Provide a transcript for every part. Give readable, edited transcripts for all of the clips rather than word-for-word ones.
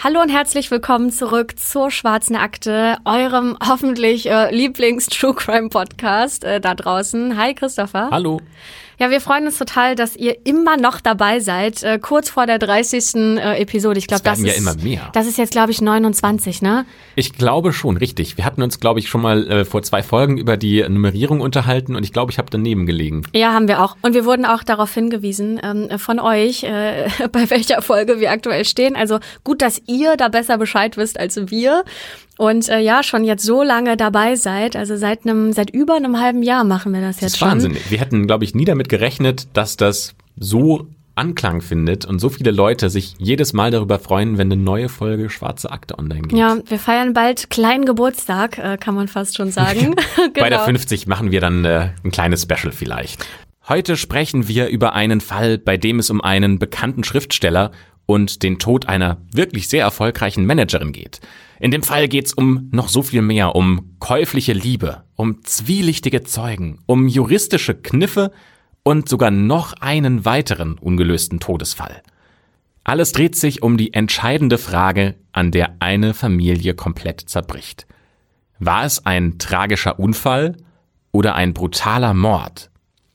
Hallo und herzlich willkommen zurück zur Schwarzen Akte, eurem hoffentlich Lieblings-True-Crime-Podcast da draußen. Hi Christopher. Hallo. Ja, wir freuen uns total, dass ihr immer noch dabei seid, kurz vor der 30. Episode. Ich glaube, das ist ja immer mehr. Das ist jetzt, glaube ich, 29, ne? Ich glaube schon, richtig. Wir hatten uns, glaube ich, schon mal vor 2 Folgen über die Nummerierung unterhalten und ich glaube, ich habe daneben gelegen. Ja, haben wir auch. Und wir wurden auch darauf hingewiesen von euch, bei welcher Folge wir aktuell stehen. Also gut, dass ihr da besser Bescheid wisst als wir. Und schon jetzt so lange dabei seid, also seit über einem halben Jahr machen wir das jetzt schon. Das ist Wahnsinn. Wir hätten, glaube ich, nie damit gerechnet, dass das so Anklang findet und so viele Leute sich jedes Mal darüber freuen, wenn eine neue Folge Schwarze Akte online geht. Ja, wir feiern bald kleinen Geburtstag, kann man fast schon sagen. Genau. Bei der 50 machen wir dann ein kleines Special vielleicht. Heute sprechen wir über einen Fall, bei dem es um einen bekannten Schriftsteller und den Tod einer wirklich sehr erfolgreichen Managerin geht. In dem Fall geht's um noch so viel mehr, um käufliche Liebe, um zwielichtige Zeugen, um juristische Kniffe und sogar noch einen weiteren ungelösten Todesfall. Alles dreht sich um die entscheidende Frage, an der eine Familie komplett zerbricht. War es ein tragischer Unfall oder ein brutaler Mord?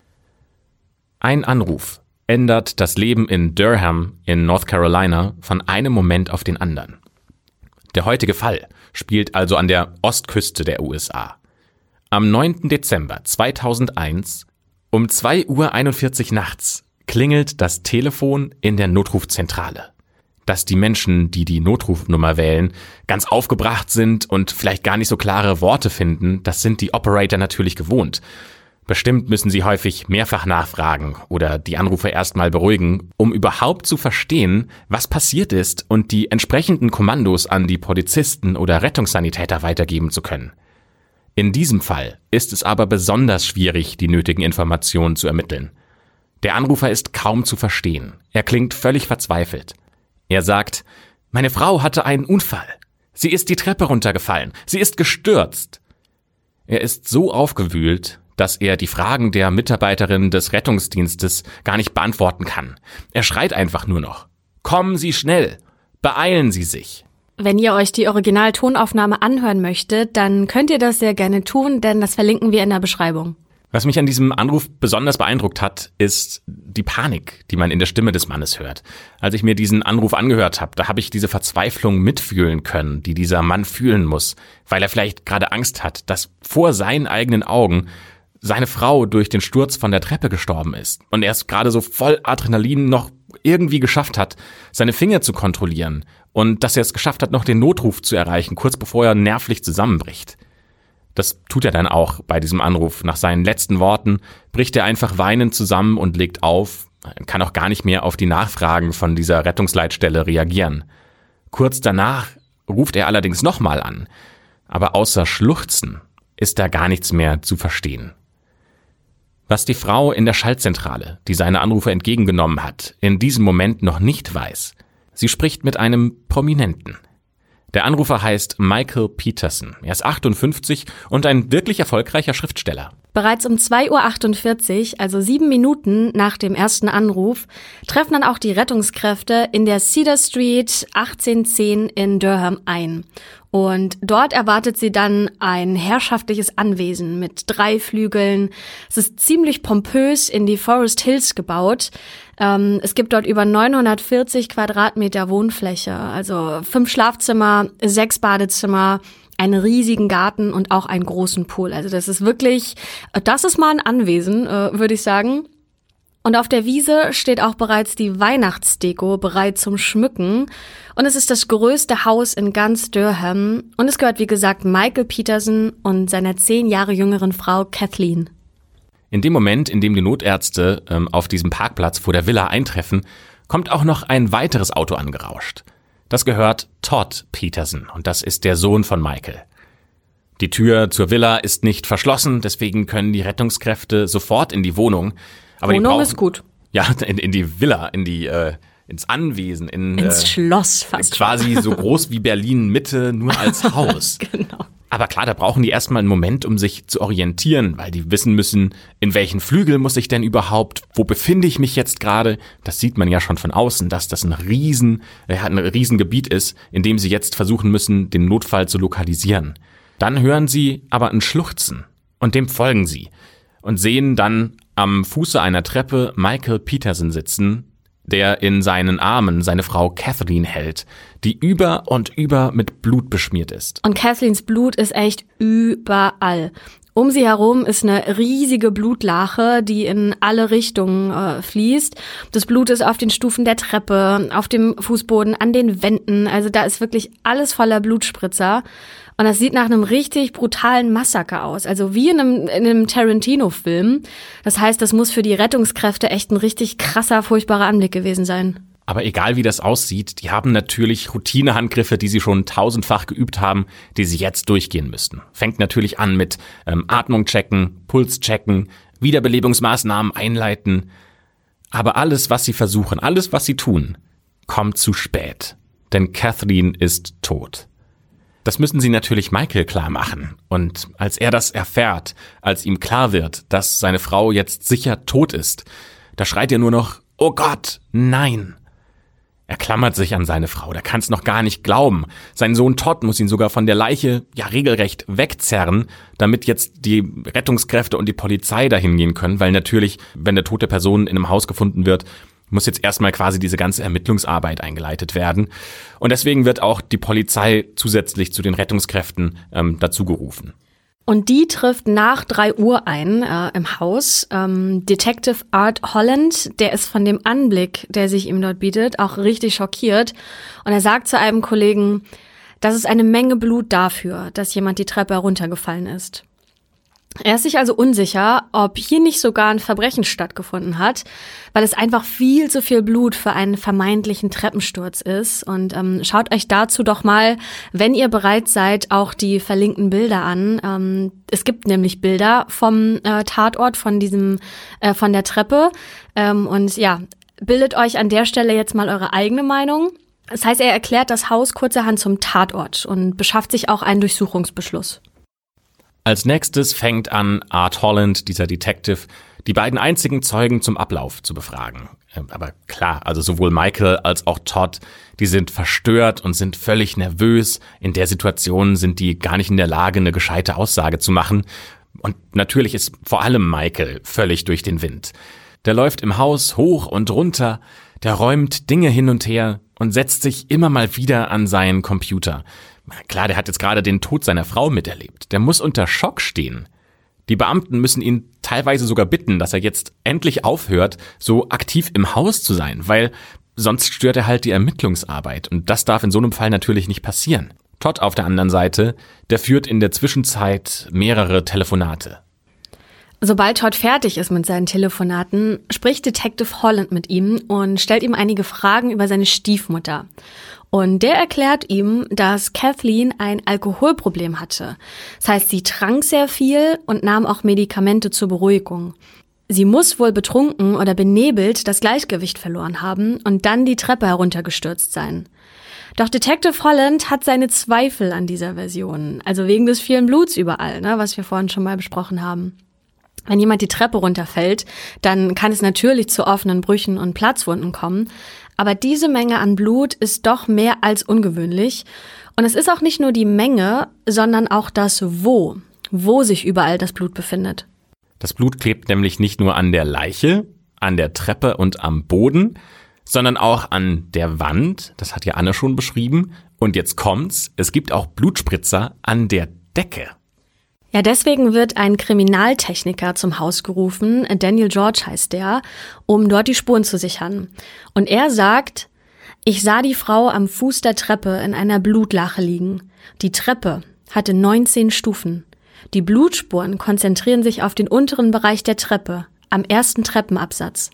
Ein Anruf ändert das Leben in Durham in North Carolina von einem Moment auf den anderen. Der heutige Fall spielt also an der Ostküste der USA. Am 9. Dezember 2001 um 2:41 Uhr nachts klingelt das Telefon in der Notrufzentrale. Dass die Menschen, die die Notrufnummer wählen, ganz aufgebracht sind und vielleicht gar nicht so klare Worte finden, das sind die Operator natürlich gewohnt. Bestimmt müssen sie häufig mehrfach nachfragen oder die Anrufer erstmal beruhigen, um überhaupt zu verstehen, was passiert ist und die entsprechenden Kommandos an die Polizisten oder Rettungssanitäter weitergeben zu können. In diesem Fall ist es aber besonders schwierig, die nötigen Informationen zu ermitteln. Der Anrufer ist kaum zu verstehen. Er klingt völlig verzweifelt. Er sagt, meine Frau hatte einen Unfall. Sie ist die Treppe runtergefallen. Sie ist gestürzt. Er ist so aufgewühlt, dass er die Fragen der Mitarbeiterin des Rettungsdienstes gar nicht beantworten kann. Er schreit einfach nur noch. Kommen Sie schnell! Beeilen Sie sich! Wenn ihr euch die Originaltonaufnahme anhören möchtet, dann könnt ihr das sehr gerne tun, denn das verlinken wir in der Beschreibung. Was mich an diesem Anruf besonders beeindruckt hat, ist die Panik, die man in der Stimme des Mannes hört. Als ich mir diesen Anruf angehört habe, da habe ich diese Verzweiflung mitfühlen können, die dieser Mann fühlen muss, weil er vielleicht gerade Angst hat, dass vor seinen eigenen Augen seine Frau durch den Sturz von der Treppe gestorben ist und er es gerade so voll Adrenalin noch irgendwie geschafft hat, seine Finger zu kontrollieren und dass er es geschafft hat, noch den Notruf zu erreichen, kurz bevor er nervlich zusammenbricht. Das tut er dann auch bei diesem Anruf. Nach seinen letzten Worten bricht er einfach weinend zusammen und legt auf, kann auch gar nicht mehr auf die Nachfragen von dieser Rettungsleitstelle reagieren. Kurz danach ruft er allerdings nochmal an, aber außer Schluchzen ist da gar nichts mehr zu verstehen. Was die Frau in der Schaltzentrale, die seine Anrufe entgegengenommen hat, in diesem Moment noch nicht weiß, sie spricht mit einem Prominenten. Der Anrufer heißt Michael Peterson. Er ist 58 und ein wirklich erfolgreicher Schriftsteller. Bereits um 2:48 Uhr, also 7 Minuten nach dem ersten Anruf, treffen dann auch die Rettungskräfte in der Cedar Street 1810 in Durham ein. Und dort erwartet sie dann ein herrschaftliches Anwesen mit 3 Flügeln. Es ist ziemlich pompös in die Forest Hills gebaut. Es gibt dort über 940 Quadratmeter Wohnfläche, also 5 Schlafzimmer, 6 Badezimmer, einen riesigen Garten und auch einen großen Pool. Also das ist mal ein Anwesen, würde ich sagen. Und auf der Wiese steht auch bereits die Weihnachtsdeko bereit zum Schmücken. Und es ist das größte Haus in ganz Durham. Und es gehört, wie gesagt, Michael Peterson und seiner 10 Jahre jüngeren Frau Kathleen. In dem Moment, in dem die Notärzte auf diesem Parkplatz vor der Villa eintreffen, kommt auch noch ein weiteres Auto angerauscht. Das gehört Todd Peterson und das ist der Sohn von Michael. Die Tür zur Villa ist nicht verschlossen, deswegen können die Rettungskräfte sofort in die Wohnung. Aber Wohnung ist gut. Ja, in die Villa, ins Anwesen. Ins Schloss fast. Quasi so groß wie Berlin Mitte, nur als Haus. Genau. Aber klar, da brauchen die erstmal einen Moment, um sich zu orientieren, weil die wissen müssen, in welchen Flügel muss ich denn überhaupt, wo befinde ich mich jetzt gerade? Das sieht man ja schon von außen, dass das ein Riesengebiet ist, in dem sie jetzt versuchen müssen, den Notfall zu lokalisieren. Dann hören sie aber ein Schluchzen und dem folgen sie und sehen dann am Fuße einer Treppe Michael Peterson sitzen, der in seinen Armen seine Frau Kathleen hält, die über und über mit Blut beschmiert ist. Und Kathleens Blut ist echt überall. Um sie herum ist eine riesige Blutlache, die in alle Richtungen fließt. Das Blut ist auf den Stufen der Treppe, auf dem Fußboden, an den Wänden. Also da ist wirklich alles voller Blutspritzer. Und das sieht nach einem richtig brutalen Massaker aus. Also wie in einem Tarantino-Film. Das heißt, das muss für die Rettungskräfte echt ein richtig krasser, furchtbarer Anblick gewesen sein. Aber egal wie das aussieht, die haben natürlich Routinehandgriffe, die sie schon tausendfach geübt haben, die sie jetzt durchgehen müssten. Fängt natürlich an mit Atmung checken, Puls checken, Wiederbelebungsmaßnahmen einleiten. Aber alles, was sie versuchen, alles, was sie tun, kommt zu spät. Denn Kathleen ist tot. Das müssen sie natürlich Michael klar machen. Und als er das erfährt, als ihm klar wird, dass seine Frau jetzt sicher tot ist, da schreit er nur noch, oh Gott, nein. Er klammert sich an seine Frau, der kann es noch gar nicht glauben. Sein Sohn Todd muss ihn sogar von der Leiche regelrecht wegzerren, damit jetzt die Rettungskräfte und die Polizei dahin gehen können, weil natürlich, wenn eine tote Person in einem Haus gefunden wird, muss jetzt erstmal quasi diese ganze Ermittlungsarbeit eingeleitet werden. Und deswegen wird auch die Polizei zusätzlich zu den Rettungskräften dazu gerufen. Und die trifft nach 3 Uhr ein im Haus. Detective Art Holland, der ist von dem Anblick, der sich ihm dort bietet, auch richtig schockiert. Und er sagt zu einem Kollegen, das ist eine Menge Blut dafür, dass jemand die Treppe heruntergefallen ist. Er ist sich also unsicher, ob hier nicht sogar ein Verbrechen stattgefunden hat, weil es einfach viel zu viel Blut für einen vermeintlichen Treppensturz ist. Und schaut euch dazu doch mal, wenn ihr bereit seid, auch die verlinkten Bilder an. Es gibt nämlich Bilder vom Tatort, von der Treppe. Und ja, bildet euch an der Stelle jetzt mal eure eigene Meinung. Das heißt, er erklärt das Haus kurzerhand zum Tatort und beschafft sich auch einen Durchsuchungsbeschluss. Als nächstes fängt an Art Holland, dieser Detective, die beiden einzigen Zeugen zum Ablauf zu befragen. Aber klar, also sowohl Michael als auch Todd, die sind verstört und sind völlig nervös. In der Situation sind die gar nicht in der Lage, eine gescheite Aussage zu machen. Und natürlich ist vor allem Michael völlig durch den Wind. Der läuft im Haus hoch und runter, der räumt Dinge hin und her und setzt sich immer mal wieder an seinen Computer. Klar, der hat jetzt gerade den Tod seiner Frau miterlebt. Der muss unter Schock stehen. Die Beamten müssen ihn teilweise sogar bitten, dass er jetzt endlich aufhört, so aktiv im Haus zu sein, weil sonst stört er halt die Ermittlungsarbeit. Und das darf in so einem Fall natürlich nicht passieren. Todd auf der anderen Seite, der führt in der Zwischenzeit mehrere Telefonate. Sobald Todd fertig ist mit seinen Telefonaten, spricht Detective Holland mit ihm und stellt ihm einige Fragen über seine Stiefmutter. Und der erklärt ihm, dass Kathleen ein Alkoholproblem hatte. Das heißt, sie trank sehr viel und nahm auch Medikamente zur Beruhigung. Sie muss wohl betrunken oder benebelt das Gleichgewicht verloren haben und dann die Treppe heruntergestürzt sein. Doch Detective Holland hat seine Zweifel an dieser Version, also wegen des vielen Bluts überall, was wir vorhin schon mal besprochen haben. Wenn jemand die Treppe runterfällt, dann kann es natürlich zu offenen Brüchen und Platzwunden kommen. Aber diese Menge an Blut ist doch mehr als ungewöhnlich. Und es ist auch nicht nur die Menge, sondern auch das wo sich überall das Blut befindet. Das Blut klebt nämlich nicht nur an der Leiche, an der Treppe und am Boden, sondern auch an der Wand. Das hat ja Anne schon beschrieben. Und jetzt kommt's, es gibt auch Blutspritzer an der Decke. Ja, deswegen wird ein Kriminaltechniker zum Haus gerufen, Daniel George heißt der, um dort die Spuren zu sichern. Und er sagt, ich sah die Frau am Fuß der Treppe in einer Blutlache liegen. Die Treppe hatte 19 Stufen. Die Blutspuren konzentrieren sich auf den unteren Bereich der Treppe, am ersten Treppenabsatz.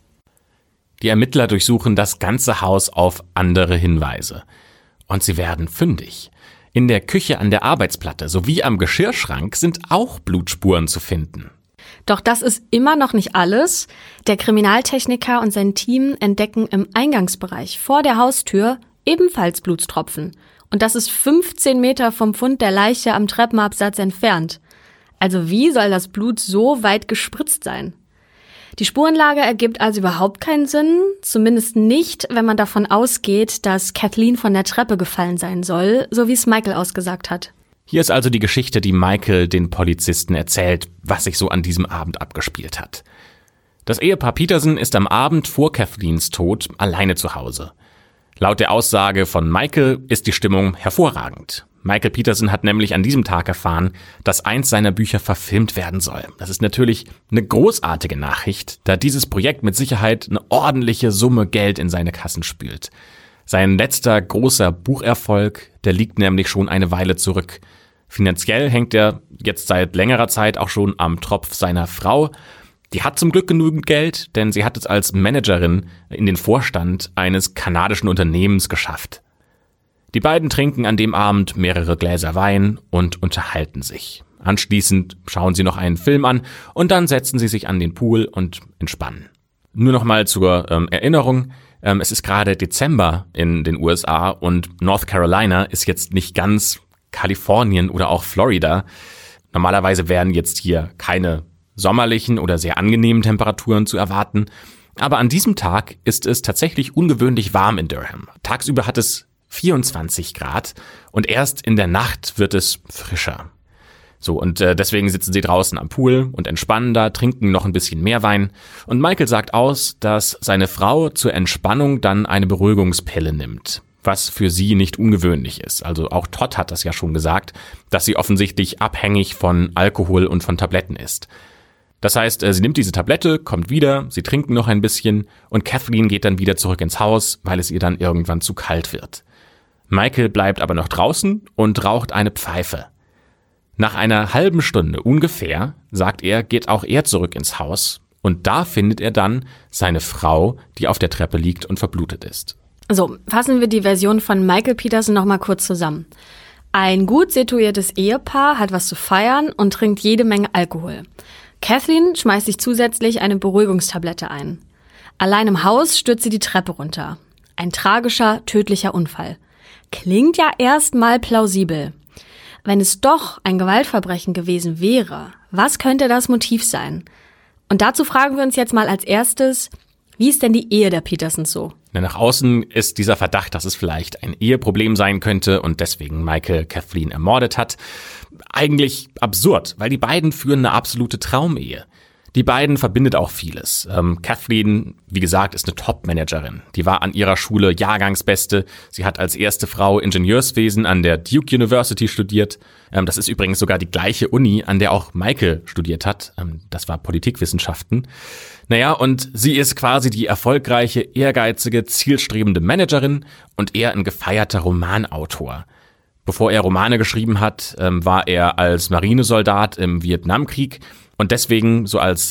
Die Ermittler durchsuchen das ganze Haus auf andere Hinweise. Und sie werden fündig. In der Küche an der Arbeitsplatte sowie am Geschirrschrank sind auch Blutspuren zu finden. Doch das ist immer noch nicht alles. Der Kriminaltechniker und sein Team entdecken im Eingangsbereich vor der Haustür ebenfalls Blutstropfen. Und das ist 15 Meter vom Fund der Leiche am Treppenabsatz entfernt. Also wie soll das Blut so weit gespritzt sein? Die Spurenlage ergibt also überhaupt keinen Sinn, zumindest nicht, wenn man davon ausgeht, dass Kathleen von der Treppe gefallen sein soll, so wie es Michael ausgesagt hat. Hier ist also die Geschichte, die Michael den Polizisten erzählt, was sich so an diesem Abend abgespielt hat. Das Ehepaar Peterson ist am Abend vor Kathleens Tod alleine zu Hause. Laut der Aussage von Michael ist die Stimmung hervorragend. Michael Peterson hat nämlich an diesem Tag erfahren, dass eins seiner Bücher verfilmt werden soll. Das ist natürlich eine großartige Nachricht, da dieses Projekt mit Sicherheit eine ordentliche Summe Geld in seine Kassen spült. Sein letzter großer Bucherfolg, der liegt nämlich schon eine Weile zurück. Finanziell hängt er jetzt seit längerer Zeit auch schon am Tropf seiner Frau. Die hat zum Glück genügend Geld, denn sie hat es als Managerin in den Vorstand eines kanadischen Unternehmens geschafft. Die beiden trinken an dem Abend mehrere Gläser Wein und unterhalten sich. Anschließend schauen sie noch einen Film an und dann setzen sie sich an den Pool und entspannen. Nur noch mal zur Erinnerung, es ist gerade Dezember in den USA und North Carolina ist jetzt nicht ganz Kalifornien oder auch Florida. Normalerweise wären jetzt hier keine sommerlichen oder sehr angenehmen Temperaturen zu erwarten. Aber an diesem Tag ist es tatsächlich ungewöhnlich warm in Durham. Tagsüber hat es 24 Grad und erst in der Nacht wird es frischer. So, und deswegen sitzen sie draußen am Pool und entspannen da, trinken noch ein bisschen mehr Wein. Und Michael sagt aus, dass seine Frau zur Entspannung dann eine Beruhigungspille nimmt, was für sie nicht ungewöhnlich ist. Also auch Todd hat das ja schon gesagt, dass sie offensichtlich abhängig von Alkohol und von Tabletten ist. Das heißt, sie nimmt diese Tablette, kommt wieder, sie trinken noch ein bisschen und Kathleen geht dann wieder zurück ins Haus, weil es ihr dann irgendwann zu kalt wird. Michael bleibt aber noch draußen und raucht eine Pfeife. Nach einer halben Stunde ungefähr, sagt er, geht auch er zurück ins Haus und da findet er dann seine Frau, die auf der Treppe liegt und verblutet ist. So, fassen wir die Version von Michael Peterson nochmal kurz zusammen. Ein gut situiertes Ehepaar hat was zu feiern und trinkt jede Menge Alkohol. Kathleen schmeißt sich zusätzlich eine Beruhigungstablette ein. Allein im Haus stürzt sie die Treppe runter. Ein tragischer, tödlicher Unfall. Klingt ja erstmal plausibel. Wenn es doch ein Gewaltverbrechen gewesen wäre, was könnte das Motiv sein? Und dazu fragen wir uns jetzt mal als erstes, wie ist denn die Ehe der Petersons so? Nach außen ist dieser Verdacht, dass es vielleicht ein Eheproblem sein könnte und deswegen Michael Kathleen ermordet hat, eigentlich absurd, weil die beiden führen eine absolute Traumehe. Die beiden verbindet auch vieles. Kathleen, wie gesagt, ist eine Top-Managerin. Die war an ihrer Schule Jahrgangsbeste. Sie hat als erste Frau Ingenieurswesen an der Duke University studiert. Das ist übrigens sogar die gleiche Uni, an der auch Michael studiert hat. Das war Politikwissenschaften. Naja, und sie ist quasi die erfolgreiche, ehrgeizige, zielstrebende Managerin und er ein gefeierter Romanautor. Bevor er Romane geschrieben hat, war er als Marinesoldat im Vietnamkrieg. Und deswegen,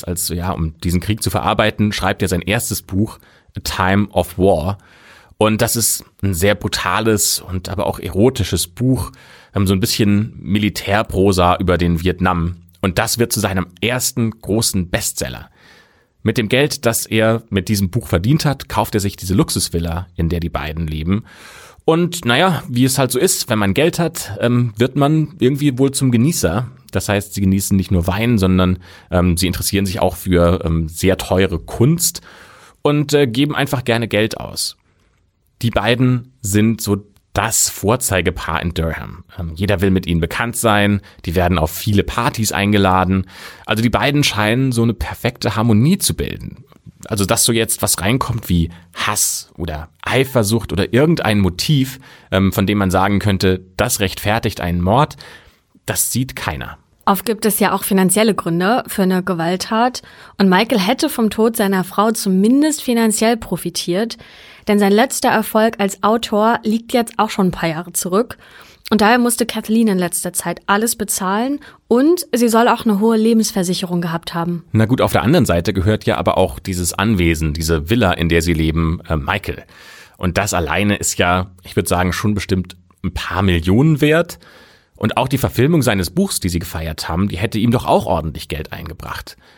um diesen Krieg zu verarbeiten, schreibt er sein erstes Buch, A Time of War. Und das ist ein sehr brutales und aber auch erotisches Buch, so ein bisschen Militärprosa über den Vietnam. Und das wird zu seinem ersten großen Bestseller. Mit dem Geld, das er mit diesem Buch verdient hat, kauft er sich diese Luxusvilla, in der die beiden leben. Und naja, wie es halt so ist, wenn man Geld hat, wird man irgendwie wohl zum Genießer. Das heißt, sie genießen nicht nur Wein, sondern sie interessieren sich auch für sehr teure Kunst und geben einfach gerne Geld aus. Die beiden sind so das Vorzeigepaar in Durham. Jeder will mit ihnen bekannt sein, die werden auf viele Partys eingeladen. Also die beiden scheinen so eine perfekte Harmonie zu bilden. Also dass so jetzt was reinkommt wie Hass oder Eifersucht oder irgendein Motiv, von dem man sagen könnte, das rechtfertigt einen Mord, das sieht keiner. Oft gibt es ja auch finanzielle Gründe für eine Gewalttat und Michael hätte vom Tod seiner Frau zumindest finanziell profitiert, denn sein letzter Erfolg als Autor liegt jetzt auch schon ein paar Jahre zurück und daher musste Kathleen in letzter Zeit alles bezahlen und sie soll auch eine hohe Lebensversicherung gehabt haben. Na gut, auf der anderen Seite gehört ja aber auch dieses Anwesen, diese Villa, in der sie leben, Michael. Und das alleine ist ja, ich würde sagen, schon bestimmt ein paar Millionen wert. Und auch die Verfilmung seines Buchs, die sie gefeiert haben, die hätte ihm doch auch ordentlich Geld eingebracht.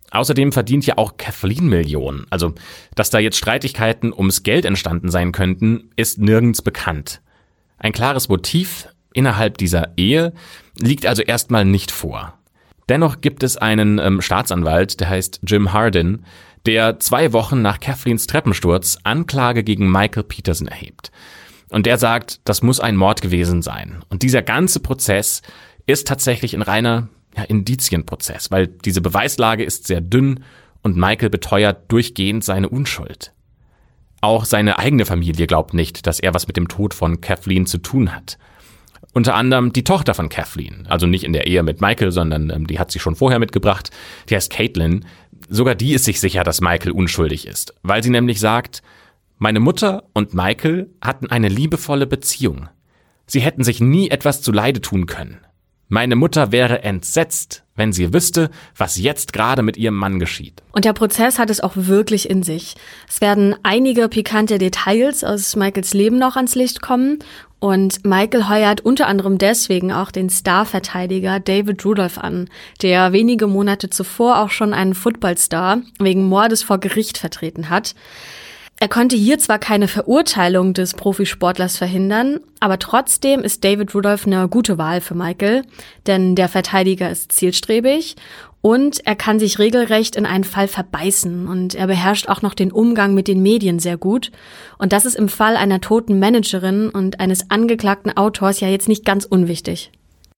Außerdem verdient ja auch Kathleen Millionen. Also, dass da jetzt Streitigkeiten ums Geld entstanden sein könnten, ist nirgends bekannt. Ein klares Motiv innerhalb dieser Ehe liegt also erstmal nicht vor. Dennoch gibt es einen Staatsanwalt, der heißt Jim Hardin, der 2 Wochen nach Kathleens Treppensturz Anklage gegen Michael Peterson erhebt. Und der sagt, das muss ein Mord gewesen sein. Und dieser ganze Prozess ist tatsächlich ein reiner Indizienprozess, weil diese Beweislage ist sehr dünn und Michael beteuert durchgehend seine Unschuld. Auch seine eigene Familie glaubt nicht, dass er was mit dem Tod von Kathleen zu tun hat. Unter anderem die Tochter von Kathleen, also nicht in der Ehe mit Michael, sondern die hat sie schon vorher mitgebracht, die heißt Caitlin. Sogar die ist sich sicher, dass Michael unschuldig ist, weil sie nämlich sagt, meine Mutter und Michael hatten eine liebevolle Beziehung. Sie hätten sich nie etwas zuleide tun können. Meine Mutter wäre entsetzt, wenn sie wüsste, was jetzt gerade mit ihrem Mann geschieht. Und der Prozess hat es auch wirklich in sich. Es werden einige pikante Details aus Michaels Leben noch ans Licht kommen. Und Michael heuert unter anderem deswegen auch den Starverteidiger David Rudolph an, der wenige Monate zuvor auch schon einen Footballstar wegen Mordes vor Gericht vertreten hat. Er konnte hier zwar keine Verurteilung des Profisportlers verhindern, aber trotzdem ist David Rudolph eine gute Wahl für Michael, denn der Verteidiger ist zielstrebig und er kann sich regelrecht in einen Fall verbeißen und er beherrscht auch noch den Umgang mit den Medien sehr gut. Und das ist im Fall einer toten Managerin und eines angeklagten Autors ja jetzt nicht ganz unwichtig.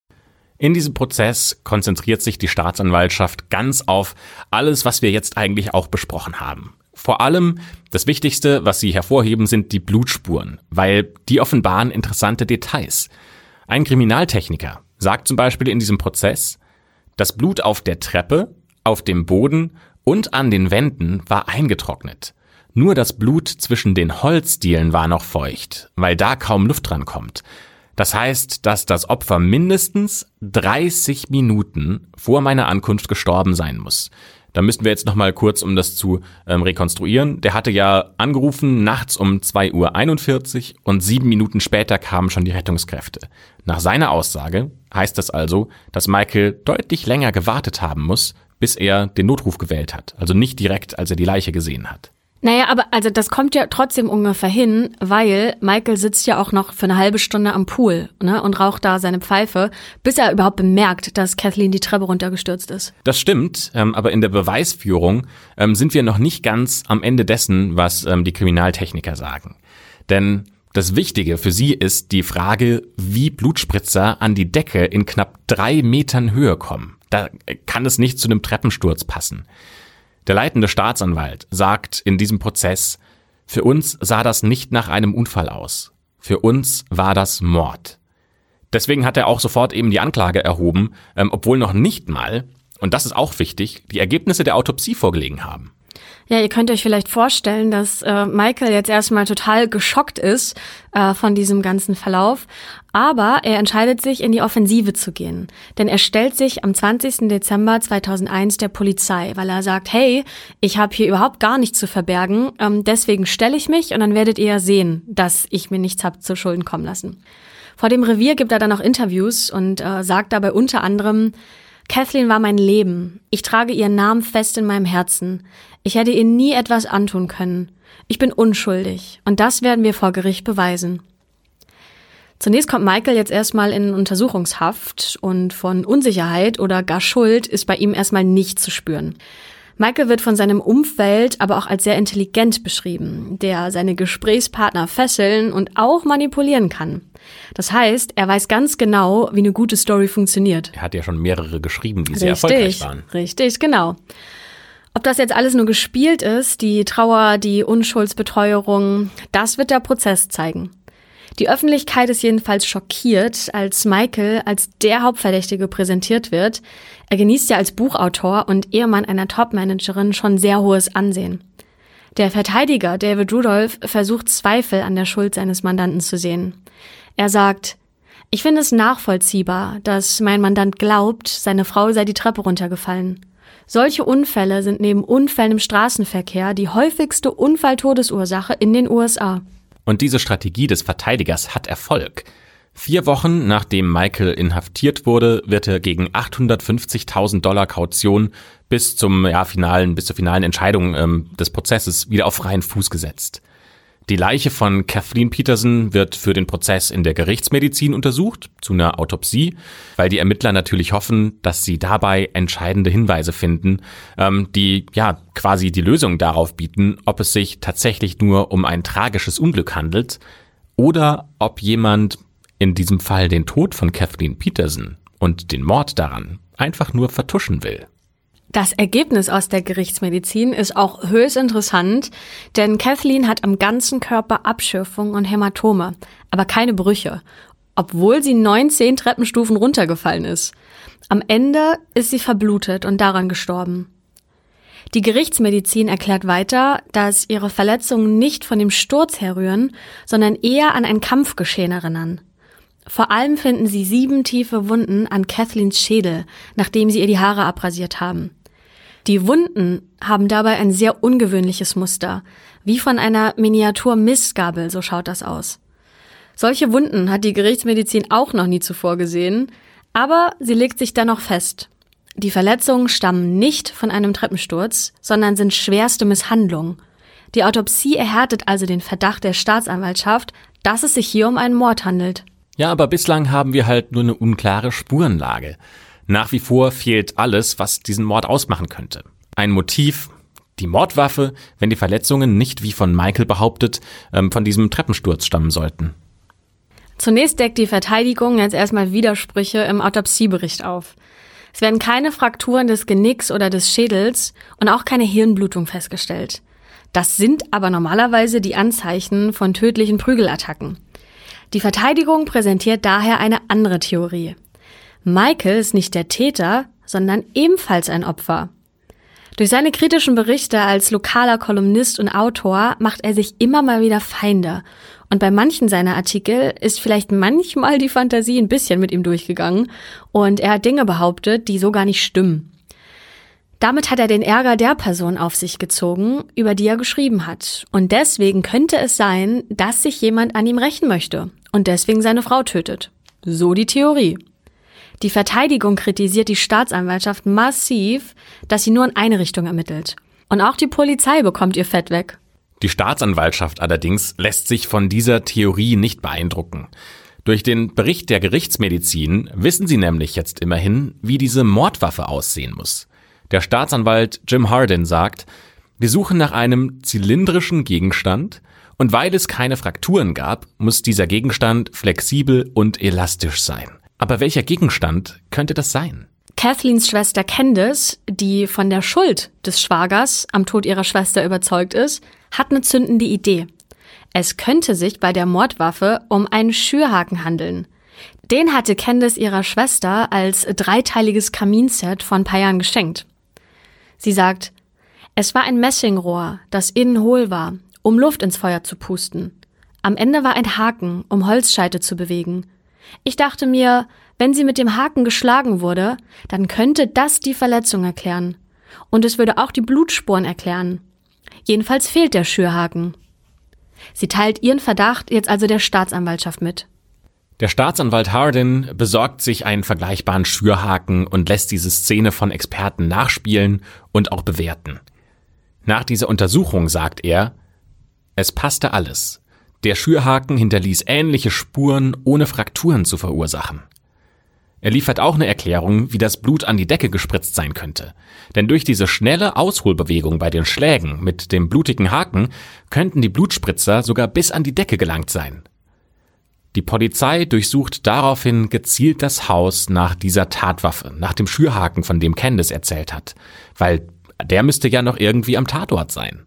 In diesem Prozess konzentriert sich die Staatsanwaltschaft ganz auf alles, was wir jetzt eigentlich auch besprochen haben. Vor allem das Wichtigste, was sie hervorheben, sind die Blutspuren, weil die offenbaren interessante Details. Ein Kriminaltechniker sagt zum Beispiel in diesem Prozess, das Blut auf der Treppe, auf dem Boden und an den Wänden war eingetrocknet. Nur das Blut zwischen den Holzdielen war noch feucht, weil da kaum Luft dran kommt. Das heißt, dass das Opfer mindestens 30 Minuten vor meiner Ankunft gestorben sein muss. Da müssten wir jetzt noch mal kurz, um das zu rekonstruieren. Der hatte ja angerufen nachts um 2:41 Uhr und 7 Minuten später kamen schon die Rettungskräfte. Nach seiner Aussage heißt das also, dass Michael deutlich länger gewartet haben muss, bis er den Notruf gewählt hat. Also nicht direkt, als er die Leiche gesehen hat. Naja, aber also das kommt ja trotzdem ungefähr hin, weil Michael sitzt ja auch noch für eine halbe Stunde am Pool, ne, und raucht da seine Pfeife, bis er überhaupt bemerkt, dass Kathleen die Treppe runtergestürzt ist. Das stimmt, aber in der Beweisführung sind wir noch nicht ganz am Ende dessen, was die Kriminaltechniker sagen. Denn das Wichtige für sie ist die Frage, wie Blutspritzer an die Decke in knapp 3 Metern Höhe kommen. Da kann es nicht zu einem Treppensturz passen. Der leitende Staatsanwalt sagt in diesem Prozess, für uns sah das nicht nach einem Unfall aus. Für uns war das Mord. Deswegen hat er auch sofort eben die Anklage erhoben, obwohl noch nicht mal, und das ist auch wichtig, die Ergebnisse der Autopsie vorgelegen haben. Ja, ihr könnt euch vielleicht vorstellen, dass Michael jetzt erstmal total geschockt ist von diesem ganzen Verlauf. Aber er entscheidet sich, in die Offensive zu gehen. Denn er stellt sich am 20. Dezember 2001 der Polizei, weil er sagt, hey, ich habe hier überhaupt gar nichts zu verbergen. Deswegen stelle ich mich und dann werdet ihr sehen, dass ich mir nichts habe zu Schulden kommen lassen. Vor dem Revier gibt er dann auch Interviews und sagt dabei unter anderem, Kathleen war mein Leben. Ich trage ihren Namen fest in meinem Herzen. Ich hätte ihr nie etwas antun können. Ich bin unschuldig und das werden wir vor Gericht beweisen. Zunächst kommt Michael jetzt erstmal in Untersuchungshaft und von Unsicherheit oder gar Schuld ist bei ihm erstmal nichts zu spüren. Michael wird von seinem Umfeld aber auch als sehr intelligent beschrieben, der seine Gesprächspartner fesseln und auch manipulieren kann. Das heißt, er weiß ganz genau, wie eine gute Story funktioniert. Er hat ja schon mehrere geschrieben, die sehr erfolgreich waren. Richtig, genau. Ob das jetzt alles nur gespielt ist, die Trauer, die Unschuldsbeteuerung, das wird der Prozess zeigen. Die Öffentlichkeit ist jedenfalls schockiert, als Michael als der Hauptverdächtige präsentiert wird. Er genießt ja als Buchautor und Ehemann einer Topmanagerin schon sehr hohes Ansehen. Der Verteidiger David Rudolph versucht Zweifel an der Schuld seines Mandanten zu sehen. Er sagt, ich finde es nachvollziehbar, dass mein Mandant glaubt, seine Frau sei die Treppe runtergefallen. Solche Unfälle sind neben Unfällen im Straßenverkehr die häufigste Unfalltodesursache in den USA. Und diese Strategie des Verteidigers hat Erfolg. 4 Wochen nachdem Michael inhaftiert wurde, wird er gegen $850.000 Kaution bis zur finalen Entscheidung des Prozesses wieder auf freien Fuß gesetzt. Die Leiche von Kathleen Peterson wird für den Prozess in der Gerichtsmedizin untersucht, zu einer Autopsie, weil die Ermittler natürlich hoffen, dass sie dabei entscheidende Hinweise finden, die quasi die Lösung darauf bieten, ob es sich tatsächlich nur um ein tragisches Unglück handelt oder ob jemand in diesem Fall den Tod von Kathleen Peterson und den Mord daran einfach nur vertuschen will. Das Ergebnis aus der Gerichtsmedizin ist auch höchst interessant, denn Kathleen hat am ganzen Körper Abschürfungen und Hämatome, aber keine Brüche, obwohl sie 19 Treppenstufen runtergefallen ist. Am Ende ist sie verblutet und daran gestorben. Die Gerichtsmedizin erklärt weiter, dass ihre Verletzungen nicht von dem Sturz herrühren, sondern eher an ein Kampfgeschehen erinnern. Vor allem finden sie 7 tiefe Wunden an Kathleens Schädel, nachdem sie ihr die Haare abrasiert haben. Die Wunden haben dabei ein sehr ungewöhnliches Muster, wie von einer Miniatur-Mistgabel, so schaut das aus. Solche Wunden hat die Gerichtsmedizin auch noch nie zuvor gesehen, aber sie legt sich dennoch fest. Die Verletzungen stammen nicht von einem Treppensturz, sondern sind schwerste Misshandlungen. Die Autopsie erhärtet also den Verdacht der Staatsanwaltschaft, dass es sich hier um einen Mord handelt. Ja, aber bislang haben wir halt nur eine unklare Spurenlage. Nach wie vor fehlt alles, was diesen Mord ausmachen könnte. Ein Motiv, die Mordwaffe, wenn die Verletzungen nicht, wie von Michael behauptet, von diesem Treppensturz stammen sollten. Zunächst deckt die Verteidigung jetzt erstmal Widersprüche im Autopsiebericht auf. Es werden keine Frakturen des Genicks oder des Schädels und auch keine Hirnblutung festgestellt. Das sind aber normalerweise die Anzeichen von tödlichen Prügelattacken. Die Verteidigung präsentiert daher eine andere Theorie. Michael ist nicht der Täter, sondern ebenfalls ein Opfer. Durch seine kritischen Berichte als lokaler Kolumnist und Autor macht er sich immer mal wieder Feinde. Und bei manchen seiner Artikel ist vielleicht manchmal die Fantasie ein bisschen mit ihm durchgegangen und er hat Dinge behauptet, die so gar nicht stimmen. Damit hat er den Ärger der Person auf sich gezogen, über die er geschrieben hat. Und deswegen könnte es sein, dass sich jemand an ihm rächen möchte und deswegen seine Frau tötet. So die Theorie. Die Verteidigung kritisiert die Staatsanwaltschaft massiv, dass sie nur in eine Richtung ermittelt. Und auch die Polizei bekommt ihr Fett weg. Die Staatsanwaltschaft allerdings lässt sich von dieser Theorie nicht beeindrucken. Durch den Bericht der Gerichtsmedizin wissen sie nämlich jetzt immerhin, wie diese Mordwaffe aussehen muss. Der Staatsanwalt Jim Hardin sagt, wir suchen nach einem zylindrischen Gegenstand und weil es keine Frakturen gab, muss dieser Gegenstand flexibel und elastisch sein. Aber welcher Gegenstand könnte das sein? Kathleens Schwester Candace, die von der Schuld des Schwagers am Tod ihrer Schwester überzeugt ist, hat eine zündende Idee. Es könnte sich bei der Mordwaffe um einen Schürhaken handeln. Den hatte Candace ihrer Schwester als 3-teiliges Kaminset vor ein paar Jahren geschenkt. Sie sagt, es war ein Messingrohr, das innen hohl war, um Luft ins Feuer zu pusten. Am Ende war ein Haken, um Holzscheite zu bewegen. Ich dachte mir, wenn sie mit dem Haken geschlagen wurde, dann könnte das die Verletzung erklären. Und es würde auch die Blutspuren erklären. Jedenfalls fehlt der Schürhaken. Sie teilt ihren Verdacht jetzt also der Staatsanwaltschaft mit. Der Staatsanwalt Hardin besorgt sich einen vergleichbaren Schürhaken und lässt diese Szene von Experten nachspielen und auch bewerten. Nach dieser Untersuchung sagt er, es passte alles. Der Schürhaken hinterließ ähnliche Spuren, ohne Frakturen zu verursachen. Er liefert auch eine Erklärung, wie das Blut an die Decke gespritzt sein könnte. Denn durch diese schnelle Ausholbewegung bei den Schlägen mit dem blutigen Haken könnten die Blutspritzer sogar bis an die Decke gelangt sein. Die Polizei durchsucht daraufhin gezielt das Haus nach dieser Tatwaffe, nach dem Schürhaken, von dem Candace erzählt hat. Weil der müsste ja noch irgendwie am Tatort sein.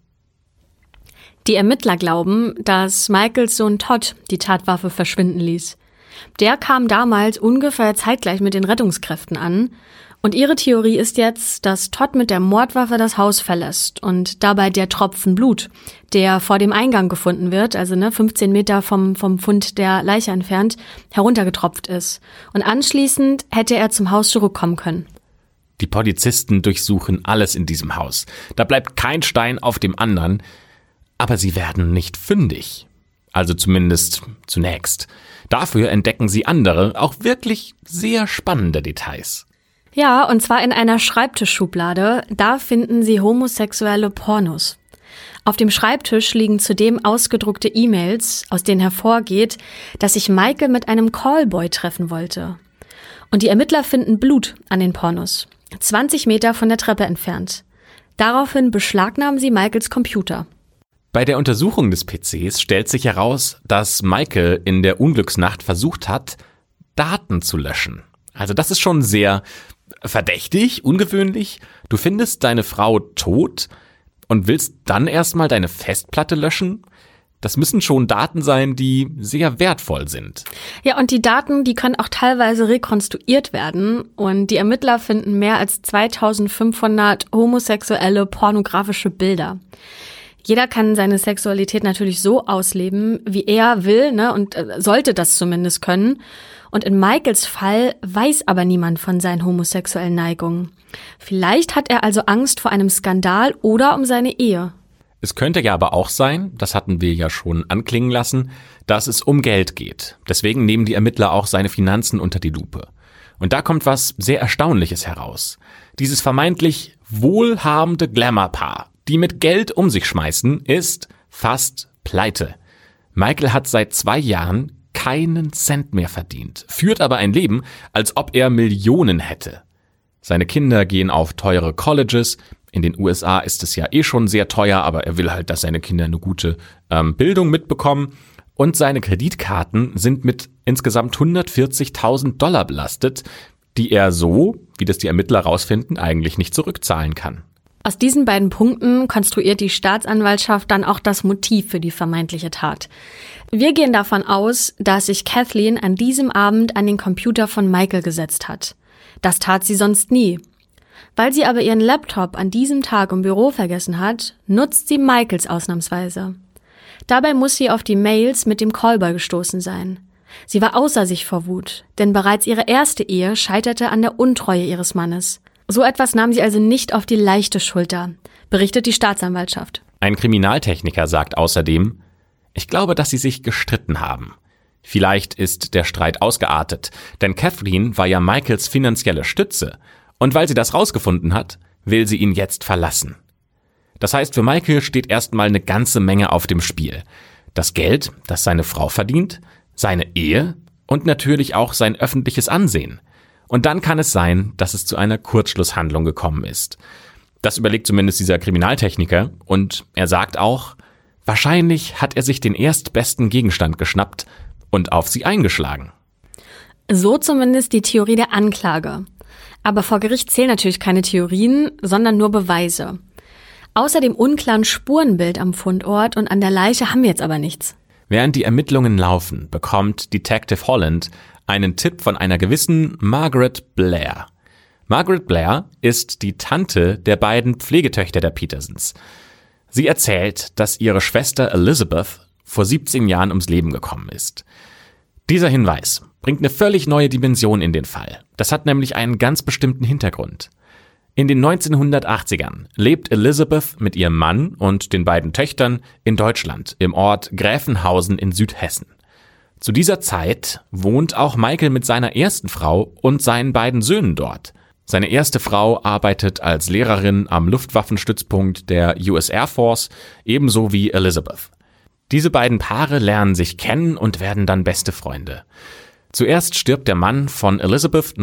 Die Ermittler glauben, dass Michaels Sohn Todd die Tatwaffe verschwinden ließ. Der kam damals ungefähr zeitgleich mit den Rettungskräften an und ihre Theorie ist jetzt, dass Todd mit der Mordwaffe das Haus verlässt und dabei der Tropfen Blut, der vor dem Eingang gefunden wird, also 15 Meter vom Fund der Leiche entfernt, heruntergetropft ist. Und anschließend hätte er zum Haus zurückkommen können. Die Polizisten durchsuchen alles in diesem Haus. Da bleibt kein Stein auf dem anderen. Aber sie werden nicht fündig. Also zumindest zunächst. Dafür entdecken sie andere, auch wirklich sehr spannende Details. Ja, und zwar in einer Schreibtischschublade. Da finden sie homosexuelle Pornos. Auf dem Schreibtisch liegen zudem ausgedruckte E-Mails, aus denen hervorgeht, dass sich Michael mit einem Callboy treffen wollte. Und die Ermittler finden Blut an den Pornos, 20 Meter von der Treppe entfernt. Daraufhin beschlagnahmen sie Michaels Computer. Bei der Untersuchung des PCs stellt sich heraus, dass Michael in der Unglücksnacht versucht hat, Daten zu löschen. Also das ist schon sehr verdächtig, ungewöhnlich. Du findest deine Frau tot und willst dann erstmal deine Festplatte löschen? Das müssen schon Daten sein, die sehr wertvoll sind. Ja, und die Daten, die können auch teilweise rekonstruiert werden. Und die Ermittler finden mehr als 2500 homosexuelle pornografische Bilder. Jeder kann seine Sexualität natürlich so ausleben, wie er will, ne, und sollte das zumindest können. Und in Michaels Fall weiß aber niemand von seinen homosexuellen Neigungen. Vielleicht hat er also Angst vor einem Skandal oder um seine Ehe. Es könnte ja aber auch sein, das hatten wir ja schon anklingen lassen, dass es um Geld geht. Deswegen nehmen die Ermittler auch seine Finanzen unter die Lupe. Und da kommt was sehr Erstaunliches heraus. Dieses vermeintlich wohlhabende Glamour-Paar, die mit Geld um sich schmeißen, ist fast pleite. Michael hat seit 2 Jahren keinen Cent mehr verdient, führt aber ein Leben, als ob er Millionen hätte. Seine Kinder gehen auf teure Colleges. In den USA ist es ja schon sehr teuer, aber er will halt, dass seine Kinder eine gute Bildung mitbekommen. Und seine Kreditkarten sind mit insgesamt $140.000 belastet, die er so, wie das die Ermittler rausfinden, eigentlich nicht zurückzahlen kann. Aus diesen beiden Punkten konstruiert die Staatsanwaltschaft dann auch das Motiv für die vermeintliche Tat. Wir gehen davon aus, dass sich Kathleen an diesem Abend an den Computer von Michael gesetzt hat. Das tat sie sonst nie. Weil sie aber ihren Laptop an diesem Tag im Büro vergessen hat, nutzt sie Michaels ausnahmsweise. Dabei muss sie auf die Mails mit dem Callboy gestoßen sein. Sie war außer sich vor Wut, denn bereits ihre erste Ehe scheiterte an der Untreue ihres Mannes. So etwas nahm sie also nicht auf die leichte Schulter, berichtet die Staatsanwaltschaft. Ein Kriminaltechniker sagt außerdem, ich glaube, dass sie sich gestritten haben. Vielleicht ist der Streit ausgeartet, denn Kathleen war ja Michaels finanzielle Stütze. Und weil sie das rausgefunden hat, will sie ihn jetzt verlassen. Das heißt, für Michael steht erstmal eine ganze Menge auf dem Spiel. Das Geld, das seine Frau verdient, seine Ehe und natürlich auch sein öffentliches Ansehen. Und dann kann es sein, dass es zu einer Kurzschlusshandlung gekommen ist. Das überlegt zumindest dieser Kriminaltechniker und er sagt auch, wahrscheinlich hat er sich den erstbesten Gegenstand geschnappt und auf sie eingeschlagen. So zumindest die Theorie der Anklage. Aber vor Gericht zählen natürlich keine Theorien, sondern nur Beweise. Außer dem unklaren Spurenbild am Fundort und an der Leiche haben wir jetzt aber nichts. Während die Ermittlungen laufen, bekommt Detective Holland einen Tipp von einer gewissen Margaret Blair. Margaret Blair ist die Tante der beiden Pflegetöchter der Petersons. Sie erzählt, dass ihre Schwester Elizabeth vor 17 Jahren ums Leben gekommen ist. Dieser Hinweis bringt eine völlig neue Dimension in den Fall. Das hat nämlich einen ganz bestimmten Hintergrund. In den 1980ern lebt Elizabeth mit ihrem Mann und den beiden Töchtern in Deutschland, im Ort Gräfenhausen in Südhessen. Zu dieser Zeit wohnt auch Michael mit seiner ersten Frau und seinen beiden Söhnen dort. Seine erste Frau arbeitet als Lehrerin am Luftwaffenstützpunkt der US Air Force, ebenso wie Elizabeth. Diese beiden Paare lernen sich kennen und werden dann beste Freunde. Zuerst stirbt der Mann von Elizabeth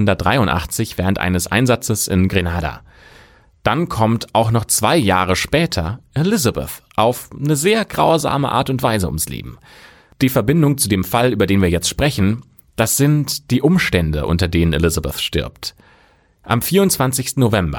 1983 während eines Einsatzes in Grenada. Dann kommt auch noch 2 Jahre später Elizabeth auf eine sehr grausame Art und Weise ums Leben. Die Verbindung zu dem Fall, über den wir jetzt sprechen, das sind die Umstände, unter denen Elizabeth stirbt. Am 24. November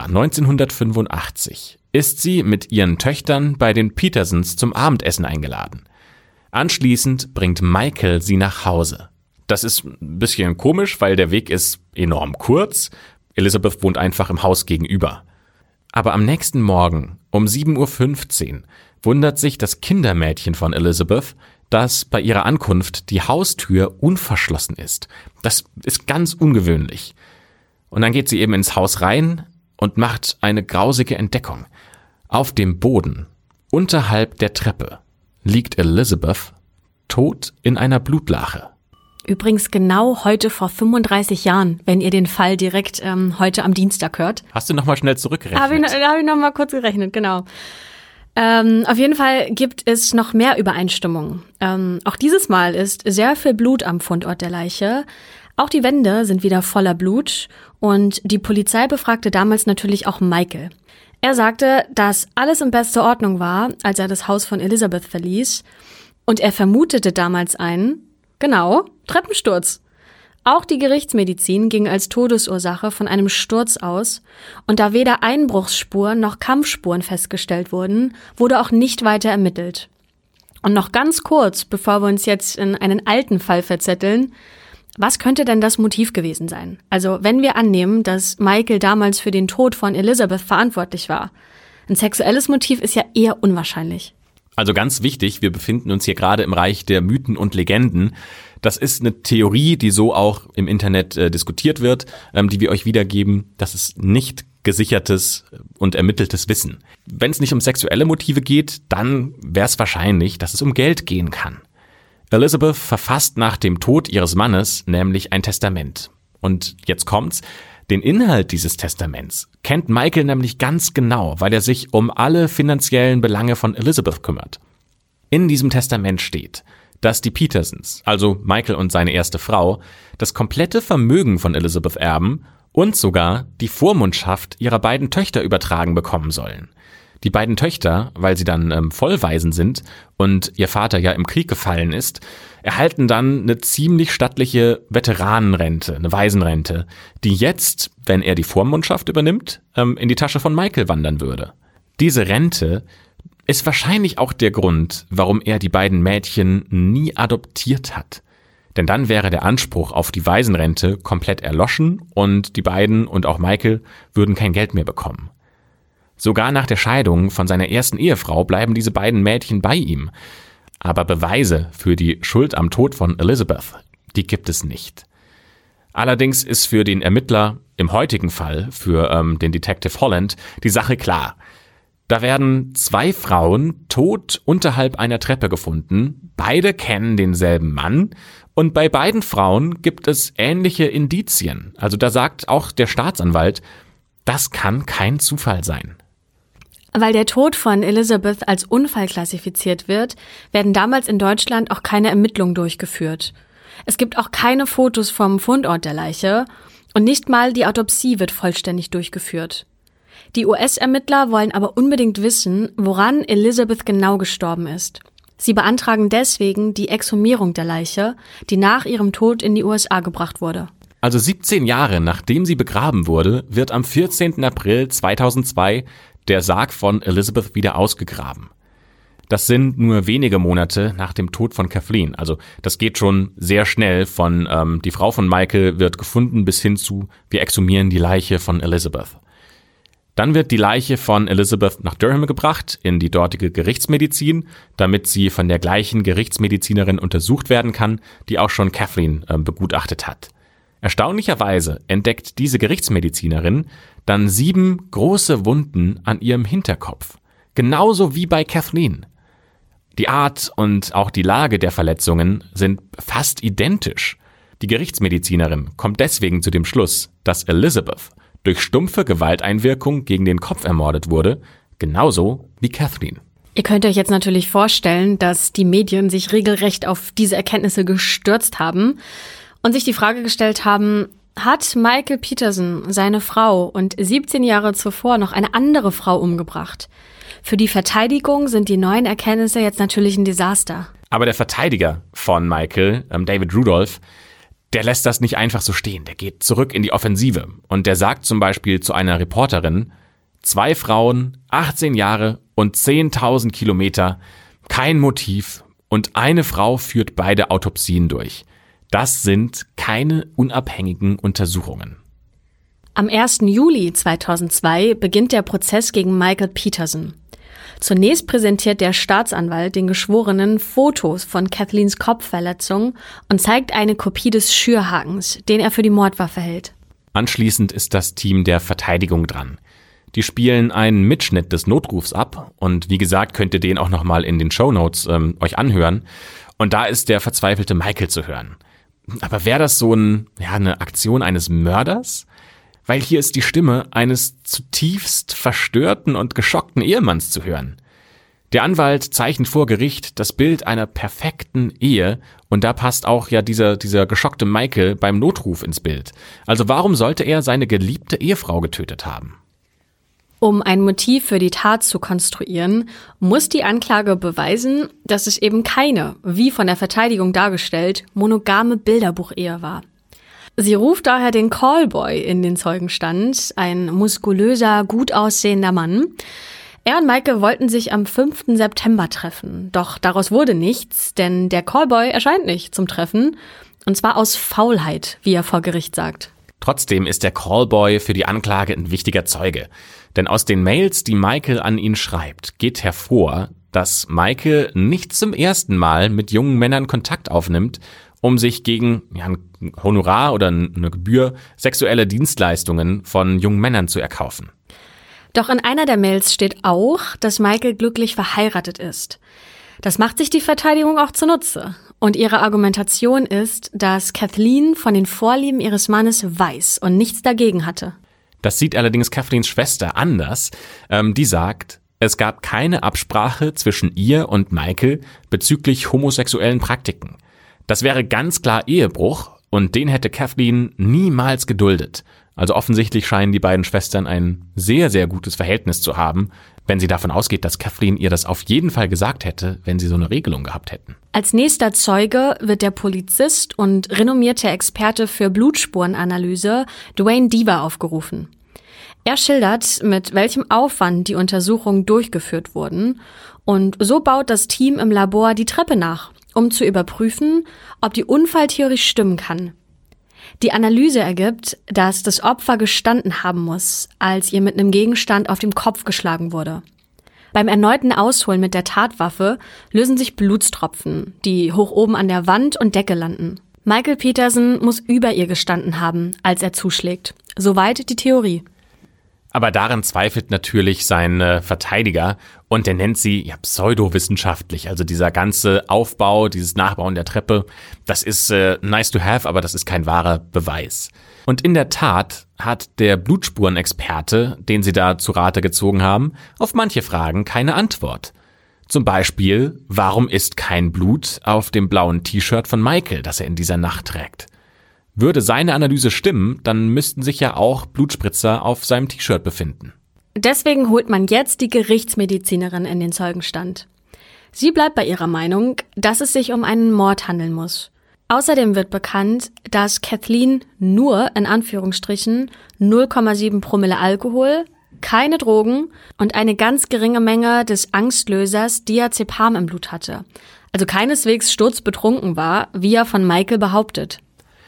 1985 ist sie mit ihren Töchtern bei den Petersons zum Abendessen eingeladen. Anschließend bringt Michael sie nach Hause. Das ist ein bisschen komisch, weil der Weg ist enorm kurz. Elizabeth wohnt einfach im Haus gegenüber. Aber am nächsten Morgen um 7:15 Uhr wundert sich das Kindermädchen von Elizabeth, dass bei ihrer Ankunft die Haustür unverschlossen ist. Das ist ganz ungewöhnlich. Und dann geht sie eben ins Haus rein und macht eine grausige Entdeckung. Auf dem Boden, unterhalb der Treppe, liegt Elizabeth tot in einer Blutlache. Übrigens genau heute vor 35 Jahren, wenn ihr den Fall direkt heute am Dienstag hört. Hast du nochmal schnell zurückgerechnet? Habe ich noch mal kurz gerechnet, genau. Auf jeden Fall gibt es noch mehr Übereinstimmungen. Auch dieses Mal ist sehr viel Blut am Fundort der Leiche. Auch die Wände sind wieder voller Blut und die Polizei befragte damals natürlich auch Michael. Er sagte, dass alles in bester Ordnung war, als er das Haus von Elizabeth verließ. Und er vermutete damals einen, Treppensturz. Auch die Gerichtsmedizin ging als Todesursache von einem Sturz aus. Und da weder Einbruchsspuren noch Kampfspuren festgestellt wurden, wurde auch nicht weiter ermittelt. Und noch ganz kurz, bevor wir uns jetzt in einen alten Fall verzetteln, was könnte denn das Motiv gewesen sein? Also wenn wir annehmen, dass Michael damals für den Tod von Elizabeth verantwortlich war. Ein sexuelles Motiv ist ja eher unwahrscheinlich. Also ganz wichtig, wir befinden uns hier gerade im Reich der Mythen und Legenden. Das ist eine Theorie, die so auch im Internet diskutiert wird, die wir euch wiedergeben. Das ist nicht gesichertes und ermitteltes Wissen. Wenn es nicht um sexuelle Motive geht, dann wäre es wahrscheinlich, dass es um Geld gehen kann. Elizabeth verfasst nach dem Tod ihres Mannes nämlich ein Testament. Und jetzt kommt's. Den Inhalt dieses Testaments kennt Michael nämlich ganz genau, weil er sich um alle finanziellen Belange von Elizabeth kümmert. In diesem Testament steht, dass die Petersons, also Michael und seine erste Frau, das komplette Vermögen von Elizabeth erben und sogar die Vormundschaft ihrer beiden Töchter übertragen bekommen sollen. Die beiden Töchter, weil sie dann vollwaisen sind und ihr Vater ja im Krieg gefallen ist, erhalten dann eine ziemlich stattliche Veteranenrente, eine Waisenrente, die jetzt, wenn er die Vormundschaft übernimmt, in die Tasche von Michael wandern würde. Diese Rente ist wahrscheinlich auch der Grund, warum er die beiden Mädchen nie adoptiert hat. Denn dann wäre der Anspruch auf die Waisenrente komplett erloschen und die beiden und auch Michael würden kein Geld mehr bekommen. Sogar nach der Scheidung von seiner ersten Ehefrau bleiben diese beiden Mädchen bei ihm. Aber Beweise für die Schuld am Tod von Elizabeth, die gibt es nicht. Allerdings ist für den Ermittler im heutigen Fall, für den Detective Holland, die Sache klar. Da werden 2 Frauen tot unterhalb einer Treppe gefunden. Beide kennen denselben Mann. Und bei beiden Frauen gibt es ähnliche Indizien. Also da sagt auch der Staatsanwalt, das kann kein Zufall sein. Weil der Tod von Elizabeth als Unfall klassifiziert wird, werden damals in Deutschland auch keine Ermittlungen durchgeführt. Es gibt auch keine Fotos vom Fundort der Leiche und nicht mal die Autopsie wird vollständig durchgeführt. Die US-Ermittler wollen aber unbedingt wissen, woran Elizabeth genau gestorben ist. Sie beantragen deswegen die Exhumierung der Leiche, die nach ihrem Tod in die USA gebracht wurde. Also 17 Jahre nachdem sie begraben wurde, wird am 14. April 2002 der Sarg von Elizabeth wieder ausgegraben. Das sind nur wenige Monate nach dem Tod von Kathleen. Also das geht schon sehr schnell von die Frau von Michael wird gefunden bis hin zu wir exhumieren die Leiche von Elizabeth. Dann wird die Leiche von Elizabeth nach Durham gebracht, in die dortige Gerichtsmedizin, damit sie von der gleichen Gerichtsmedizinerin untersucht werden kann, die auch schon Kathleen begutachtet hat. Erstaunlicherweise entdeckt diese Gerichtsmedizinerin dann 7 große Wunden an ihrem Hinterkopf, genauso wie bei Kathleen. Die Art und auch die Lage der Verletzungen sind fast identisch. Die Gerichtsmedizinerin kommt deswegen zu dem Schluss, dass Elizabeth durch stumpfe Gewalteinwirkung gegen den Kopf ermordet wurde, genauso wie Kathleen. Ihr könnt euch jetzt natürlich vorstellen, dass die Medien sich regelrecht auf diese Erkenntnisse gestürzt haben und sich die Frage gestellt haben, hat Michael Peterson seine Frau und 17 Jahre zuvor noch eine andere Frau umgebracht? Für die Verteidigung sind die neuen Erkenntnisse jetzt natürlich ein Desaster. Aber der Verteidiger von Michael, David Rudolph, der lässt das nicht einfach so stehen. Der geht zurück in die Offensive und der sagt zum Beispiel zu einer Reporterin, 2 Frauen, 18 Jahre und 10.000 Kilometer, kein Motiv und eine Frau führt beide Autopsien durch. Das sind keine unabhängigen Untersuchungen. Am 1. Juli 2002 beginnt der Prozess gegen Michael Peterson. Zunächst präsentiert der Staatsanwalt den Geschworenen Fotos von Kathleens Kopfverletzung und zeigt eine Kopie des Schürhakens, den er für die Mordwaffe hält. Anschließend ist das Team der Verteidigung dran. Die spielen einen Mitschnitt des Notrufs ab und wie gesagt könnt ihr den auch nochmal in den Shownotes euch anhören. Und da ist der verzweifelte Michael zu hören. Aber wäre das so eine Aktion eines Mörders? Weil hier ist die Stimme eines zutiefst verstörten und geschockten Ehemanns zu hören. Der Anwalt zeichnet vor Gericht das Bild einer perfekten Ehe und da passt auch ja dieser geschockte Michael beim Notruf ins Bild. Also warum sollte er seine geliebte Ehefrau getötet haben? Um ein Motiv für die Tat zu konstruieren, muss die Anklage beweisen, dass es eben keine, wie von der Verteidigung dargestellt, monogame Bilderbuchehe war. Sie ruft daher den Callboy in den Zeugenstand, ein muskulöser, gut aussehender Mann. Er und Michael wollten sich am 5. September treffen, doch daraus wurde nichts, denn der Callboy erscheint nicht zum Treffen, und zwar aus Faulheit, wie er vor Gericht sagt. Trotzdem ist der Callboy für die Anklage ein wichtiger Zeuge, denn aus den Mails, die Michael an ihn schreibt, geht hervor, dass Michael nicht zum ersten Mal mit jungen Männern Kontakt aufnimmt, um sich gegen ein Honorar oder eine Gebühr sexuelle Dienstleistungen von jungen Männern zu erkaufen. Doch in einer der Mails steht auch, dass Michael glücklich verheiratet ist. Das macht sich die Verteidigung auch zunutze. Und ihre Argumentation ist, dass Kathleen von den Vorlieben ihres Mannes weiß und nichts dagegen hatte. Das sieht allerdings Kathleens Schwester anders. Die sagt, es gab keine Absprache zwischen ihr und Michael bezüglich homosexuellen Praktiken. Das wäre ganz klar Ehebruch und den hätte Kathleen niemals geduldet. Also offensichtlich scheinen die beiden Schwestern ein sehr, sehr gutes Verhältnis zu haben, wenn sie davon ausgeht, dass Kathleen ihr das auf jeden Fall gesagt hätte, wenn sie so eine Regelung gehabt hätten. Als nächster Zeuge wird der Polizist und renommierte Experte für Blutspurenanalyse Duane Deaver aufgerufen. Er schildert, mit welchem Aufwand die Untersuchungen durchgeführt wurden, und so baut das Team im Labor die Treppe nach, um zu überprüfen, ob die Unfalltheorie stimmen kann. Die Analyse ergibt, dass das Opfer gestanden haben muss, als ihr mit einem Gegenstand auf dem Kopf geschlagen wurde. Beim erneuten Ausholen mit der Tatwaffe lösen sich Blutstropfen, die hoch oben an der Wand und Decke landen. Michael Peterson muss über ihr gestanden haben, als er zuschlägt. Soweit die Theorie. Aber daran zweifelt natürlich sein Verteidiger und der nennt sie pseudowissenschaftlich. Also dieser ganze Aufbau, dieses Nachbauen der Treppe, das ist nice to have, aber das ist kein wahrer Beweis. Und in der Tat hat der Blutspurenexperte, den sie da zu Rate gezogen haben, auf manche Fragen keine Antwort. Zum Beispiel, warum ist kein Blut auf dem blauen T-Shirt von Michael, das er in dieser Nacht trägt? Würde seine Analyse stimmen, dann müssten sich ja auch Blutspritzer auf seinem T-Shirt befinden. Deswegen holt man jetzt die Gerichtsmedizinerin in den Zeugenstand. Sie bleibt bei ihrer Meinung, dass es sich um einen Mord handeln muss. Außerdem wird bekannt, dass Kathleen nur, in Anführungsstrichen, 0,7 Promille Alkohol, keine Drogen und eine ganz geringe Menge des Angstlösers Diazepam im Blut hatte. Also keineswegs sturzbetrunken war, wie er von Michael behauptet.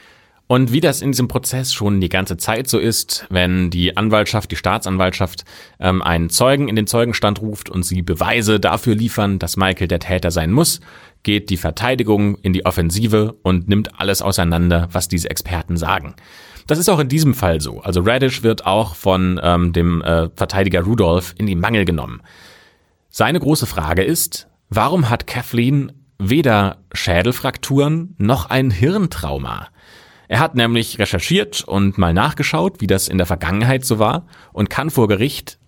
Und wie das in diesem Prozess schon die ganze Zeit so ist, wenn die Staatsanwaltschaft einen Zeugen in den Zeugenstand ruft und sie Beweise dafür liefern, dass Michael der Täter sein muss, geht die Verteidigung in die Offensive und nimmt alles auseinander, was diese Experten sagen. Das ist auch in diesem Fall so. Also Radish wird auch von dem Verteidiger Rudolph in die Mangel genommen. Seine große Frage ist, warum hat Kathleen weder Schädelfrakturen noch ein Hirntrauma? Er hat nämlich recherchiert und mal nachgeschaut, wie das in der Vergangenheit so war und kann vor Gericht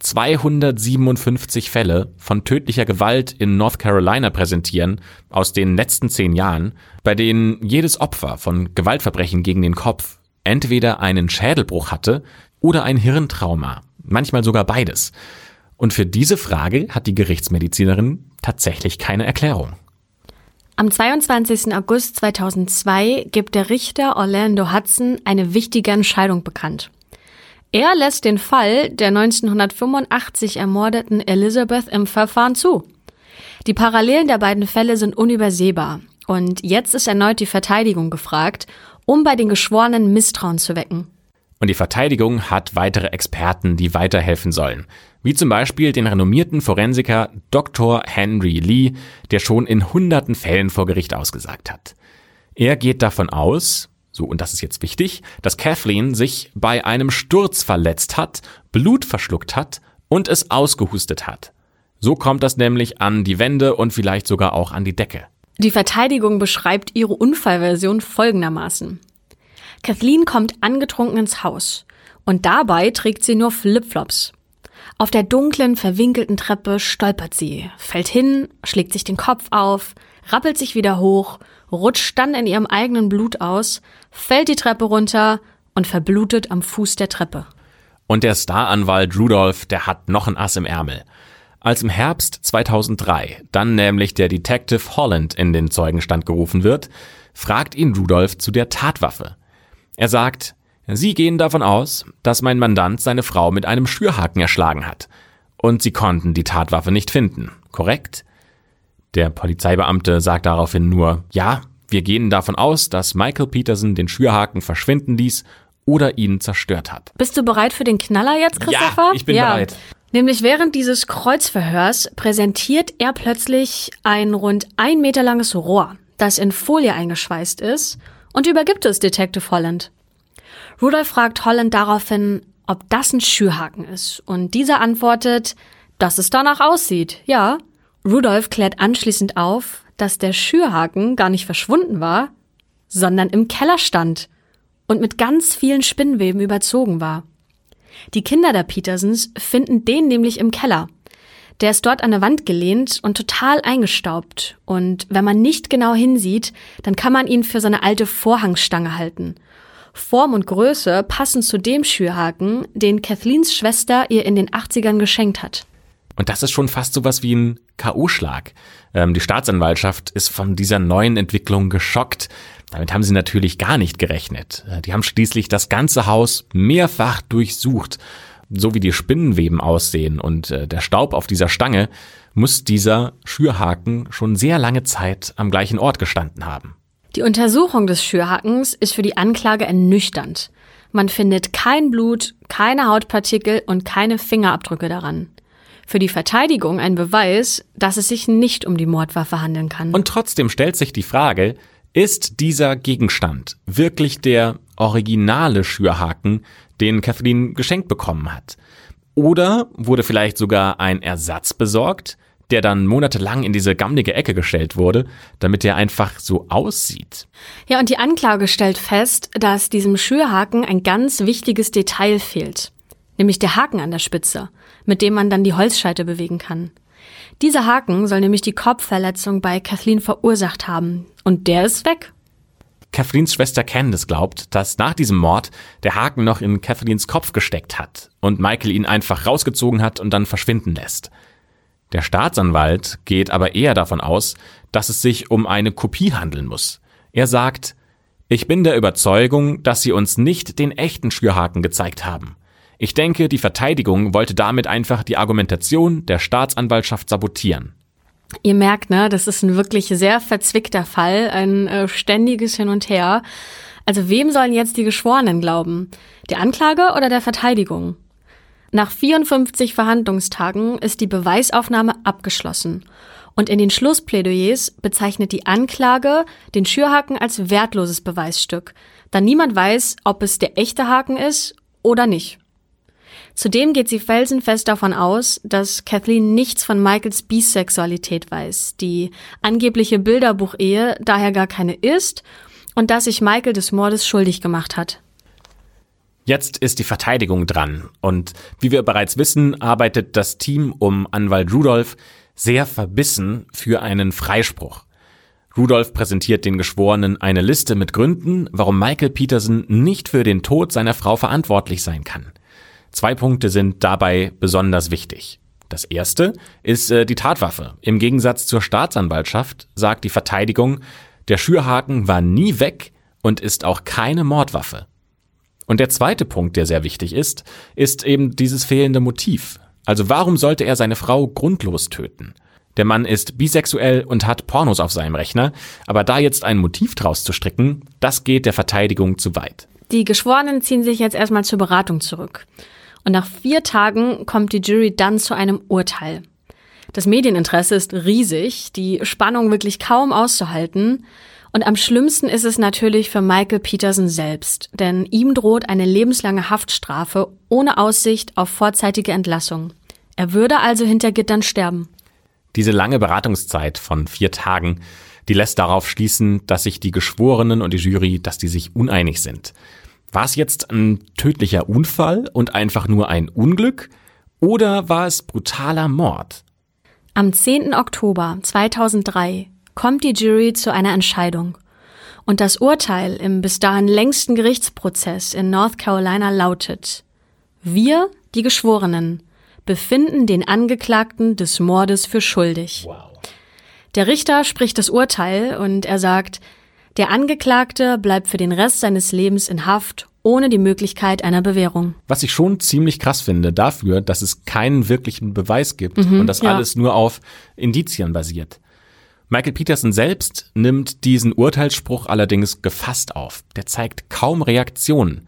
257 Fälle von tödlicher Gewalt in North Carolina präsentieren aus den letzten 10 Jahren, bei denen jedes Opfer von Gewaltverbrechen gegen den Kopf entweder einen Schädelbruch hatte oder ein Hirntrauma, manchmal sogar beides. Und für diese Frage hat die Gerichtsmedizinerin tatsächlich keine Erklärung. Am 22. August 2002 gibt der Richter Orlando Hudson eine wichtige Entscheidung bekannt. Er lässt den Fall der 1985 ermordeten Elizabeth im Verfahren zu. Die Parallelen der beiden Fälle sind unübersehbar. Und jetzt ist erneut die Verteidigung gefragt, um bei den Geschworenen Misstrauen zu wecken. Und die Verteidigung hat weitere Experten, die weiterhelfen sollen. Wie zum Beispiel den renommierten Forensiker Dr. Henry Lee, der schon in hunderten Fällen vor Gericht ausgesagt hat. Er geht davon aus, so und das ist jetzt wichtig, dass Kathleen sich bei einem Sturz verletzt hat, Blut verschluckt hat und es ausgehustet hat. So kommt das nämlich an die Wände und vielleicht sogar auch an die Decke. Die Verteidigung beschreibt ihre Unfallversion folgendermaßen. Kathleen kommt angetrunken ins Haus und dabei trägt sie nur Flipflops. Auf der dunklen, verwinkelten Treppe stolpert sie, fällt hin, schlägt sich den Kopf auf, rappelt sich wieder hoch, rutscht dann in ihrem eigenen Blut aus, fällt die Treppe runter und verblutet am Fuß der Treppe. Und der Staranwalt Rudolph, der hat noch ein Ass im Ärmel. Als im Herbst 2003 dann nämlich der Detective Holland in den Zeugenstand gerufen wird, fragt ihn Rudolph zu der Tatwaffe. Er sagt, Sie gehen davon aus, dass mein Mandant seine Frau mit einem Schürhaken erschlagen hat. Und Sie konnten die Tatwaffe nicht finden, korrekt? Der Polizeibeamte sagt daraufhin nur, ja, wir gehen davon aus, dass Michael Peterson den Schürhaken verschwinden ließ oder ihn zerstört hat. Bist du bereit für den Knaller jetzt, Christopher? Ja, ich bin bereit. Nämlich während dieses Kreuzverhörs präsentiert er plötzlich ein rund 1 Meter langes Rohr, das in Folie eingeschweißt ist, und übergibt es Detective Holland. Rudolph fragt Holland daraufhin, ob das ein Schürhaken ist, und dieser antwortet, dass es danach aussieht, ja. Rudolph klärt anschließend auf, dass der Schürhaken gar nicht verschwunden war, sondern im Keller stand und mit ganz vielen Spinnweben überzogen war. Die Kinder der Petersons finden den nämlich im Keller. Der ist dort an der Wand gelehnt und total eingestaubt. Und wenn man nicht genau hinsieht, dann kann man ihn für so eine alte Vorhangstange halten. Form und Größe passen zu dem Schürhaken, den Kathleens Schwester ihr in den 80ern geschenkt hat. Und das ist schon fast sowas wie ein K.O.-Schlag. Die Staatsanwaltschaft ist von dieser neuen Entwicklung geschockt. Damit haben sie natürlich gar nicht gerechnet. Die haben schließlich das ganze Haus mehrfach durchsucht. So wie die Spinnenweben aussehen und der Staub auf dieser Stange, muss dieser Schürhaken schon sehr lange Zeit am gleichen Ort gestanden haben. Die Untersuchung des Schürhakens ist für die Anklage ernüchternd. Man findet kein Blut, keine Hautpartikel und keine Fingerabdrücke daran. Für die Verteidigung ein Beweis, dass es sich nicht um die Mordwaffe handeln kann. Und trotzdem stellt sich die Frage, ist dieser Gegenstand wirklich der originale Schürhaken, den Kathleen geschenkt bekommen hat? Oder wurde vielleicht sogar ein Ersatz besorgt, der dann monatelang in diese gammelige Ecke gestellt wurde, damit er einfach so aussieht? Ja, und die Anklage stellt fest, dass diesem Schürhaken ein ganz wichtiges Detail fehlt. Nämlich der Haken an der Spitze, mit dem man dann die Holzscheite bewegen kann. Dieser Haken soll nämlich die Kopfverletzung bei Kathleen verursacht haben. Und der ist weg. Kathleens Schwester Candace glaubt, dass nach diesem Mord der Haken noch in Kathleens Kopf gesteckt hat und Michael ihn einfach rausgezogen hat und dann verschwinden lässt. Der Staatsanwalt geht aber eher davon aus, dass es sich um eine Kopie handeln muss. Er sagt, ich bin der Überzeugung, dass sie uns nicht den echten Schürhaken gezeigt haben. Ich denke, die Verteidigung wollte damit einfach die Argumentation der Staatsanwaltschaft sabotieren. Ihr merkt, ne, das ist ein wirklich sehr verzwickter Fall, ein ständiges Hin und Her. Also wem sollen jetzt die Geschworenen glauben? Der Anklage oder der Verteidigung? Nach 54 Verhandlungstagen ist die Beweisaufnahme abgeschlossen. Und in den Schlussplädoyers bezeichnet die Anklage den Schürhaken als wertloses Beweisstück, da niemand weiß, ob es der echte Haken ist oder nicht. Zudem geht sie felsenfest davon aus, dass Kathleen nichts von Michaels Bisexualität weiß, die angebliche Bilderbuchehe daher gar keine ist und dass sich Michael des Mordes schuldig gemacht hat. Jetzt ist die Verteidigung dran und wie wir bereits wissen, arbeitet das Team um Anwalt Rudolph sehr verbissen für einen Freispruch. Rudolph präsentiert den Geschworenen eine Liste mit Gründen, warum Michael Peterson nicht für den Tod seiner Frau verantwortlich sein kann. 2 Punkte sind dabei besonders wichtig. Das erste ist die Tatwaffe. Im Gegensatz zur Staatsanwaltschaft sagt die Verteidigung, der Schürhaken war nie weg und ist auch keine Mordwaffe. Und der zweite Punkt, der sehr wichtig ist eben dieses fehlende Motiv. Also warum sollte er seine Frau grundlos töten? Der Mann ist bisexuell und hat Pornos auf seinem Rechner, aber da jetzt ein Motiv draus zu stricken, das geht der Verteidigung zu weit. Die Geschworenen ziehen sich jetzt erstmal zur Beratung zurück. Und nach 4 Tagen kommt die Jury dann zu einem Urteil. Das Medieninteresse ist riesig, die Spannung wirklich kaum auszuhalten. Und am schlimmsten ist es natürlich für Michael Peterson selbst, denn ihm droht eine lebenslange Haftstrafe ohne Aussicht auf vorzeitige Entlassung. Er würde also hinter Gittern sterben. Diese lange Beratungszeit von 4 Tagen, Die lässt darauf schließen, dass sich die Geschworenen und die Jury, dass die sich uneinig sind. War es jetzt ein tödlicher Unfall und einfach nur ein Unglück? Oder war es brutaler Mord? Am 10. Oktober 2003 kommt die Jury zu einer Entscheidung. Und das Urteil im bis dahin längsten Gerichtsprozess in North Carolina lautet: Wir, die Geschworenen, befinden den Angeklagten des Mordes für schuldig. Wow. Der Richter spricht das Urteil und er sagt, der Angeklagte bleibt für den Rest seines Lebens in Haft, ohne die Möglichkeit einer Bewährung. Was ich schon ziemlich krass finde dafür, dass es keinen wirklichen Beweis gibt und das alles nur auf Indizien basiert. Michael Peterson selbst nimmt diesen Urteilsspruch allerdings gefasst auf. Der zeigt kaum Reaktionen.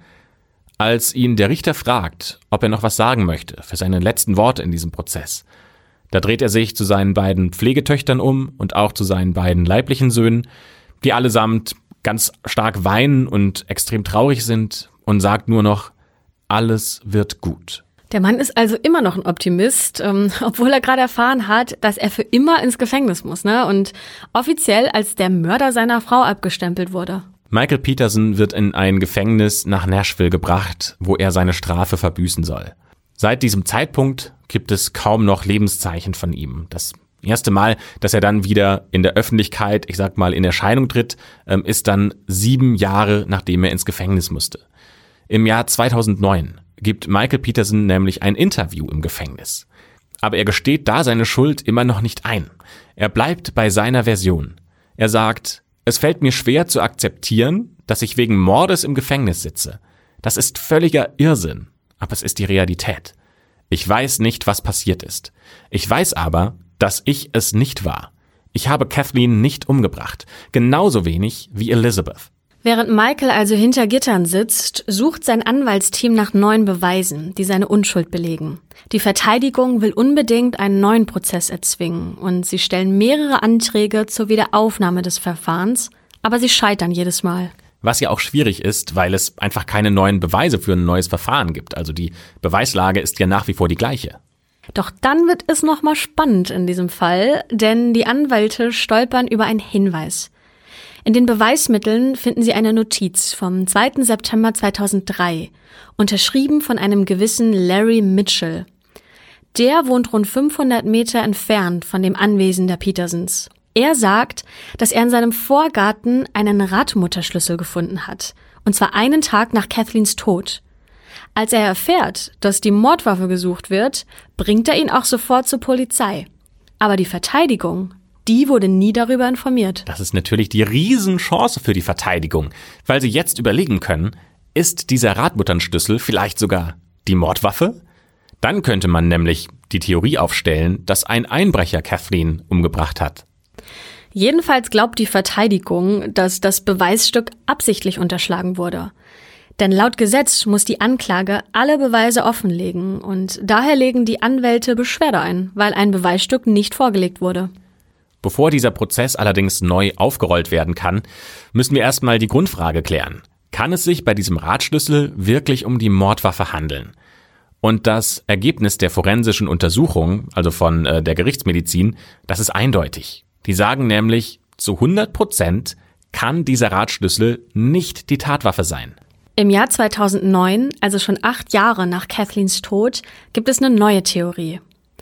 Als ihn der Richter fragt, ob er noch was sagen möchte für seine letzten Worte in diesem Prozess, da dreht er sich zu seinen beiden Pflegetöchtern um und auch zu seinen beiden leiblichen Söhnen, die allesamt ganz stark weinen und extrem traurig sind, und sagt nur noch, alles wird gut. Der Mann ist also immer noch ein Optimist, obwohl er gerade erfahren hat, dass er für immer ins Gefängnis muss, ne? Und offiziell als der Mörder seiner Frau abgestempelt wurde. Michael Peterson wird in ein Gefängnis nach Nashville gebracht, wo er seine Strafe verbüßen soll. Seit diesem Zeitpunkt gibt es kaum noch Lebenszeichen von ihm. Das erste Mal, dass er dann wieder in der Öffentlichkeit, ich sag mal, in Erscheinung tritt, ist dann 7 Jahre, nachdem er ins Gefängnis musste. Im Jahr 2009 gibt Michael Peterson nämlich ein Interview im Gefängnis. Aber er gesteht da seine Schuld immer noch nicht ein. Er bleibt bei seiner Version. Er sagt, es fällt mir schwer zu akzeptieren, dass ich wegen Mordes im Gefängnis sitze. Das ist völliger Irrsinn, aber es ist die Realität. Ich weiß nicht, was passiert ist. Ich weiß aber, dass ich es nicht war. Ich habe Kathleen nicht umgebracht, genauso wenig wie Elizabeth. Während Michael also hinter Gittern sitzt, sucht sein Anwaltsteam nach neuen Beweisen, die seine Unschuld belegen. Die Verteidigung will unbedingt einen neuen Prozess erzwingen und sie stellen mehrere Anträge zur Wiederaufnahme des Verfahrens, aber sie scheitern jedes Mal. Was ja auch schwierig ist, weil es einfach keine neuen Beweise für ein neues Verfahren gibt. Also die Beweislage ist ja nach wie vor die gleiche. Doch dann wird es nochmal spannend in diesem Fall, denn die Anwälte stolpern über einen Hinweis. In den Beweismitteln finden sie eine Notiz vom 2. September 2003, unterschrieben von einem gewissen Larry Mitchell. Der wohnt rund 500 Meter entfernt von dem Anwesen der Petersons. Er sagt, dass er in seinem Vorgarten einen Radmutterschlüssel gefunden hat, und zwar einen Tag nach Kathleens Tod. Als er erfährt, dass die Mordwaffe gesucht wird, bringt er ihn auch sofort zur Polizei. Aber die Verteidigung, die wurde nie darüber informiert. Das ist natürlich die Riesenchance für die Verteidigung, weil sie jetzt überlegen können, ist dieser Radmutternschlüssel vielleicht sogar die Mordwaffe? Dann könnte man nämlich die Theorie aufstellen, dass ein Einbrecher Kathleen umgebracht hat. Jedenfalls glaubt die Verteidigung, dass das Beweisstück absichtlich unterschlagen wurde. Denn laut Gesetz muss die Anklage alle Beweise offenlegen und daher legen die Anwälte Beschwerde ein, weil ein Beweisstück nicht vorgelegt wurde. Bevor dieser Prozess allerdings neu aufgerollt werden kann, müssen wir erstmal die Grundfrage klären. Kann es sich bei diesem Radschlüssel wirklich um die Mordwaffe handeln? Und das Ergebnis der forensischen Untersuchung, also von der Gerichtsmedizin, das ist eindeutig. Die sagen nämlich, zu 100% kann dieser Radschlüssel nicht die Tatwaffe sein. Im Jahr 2009, also schon 8 Jahre nach Kathleens Tod, gibt es eine neue Theorie.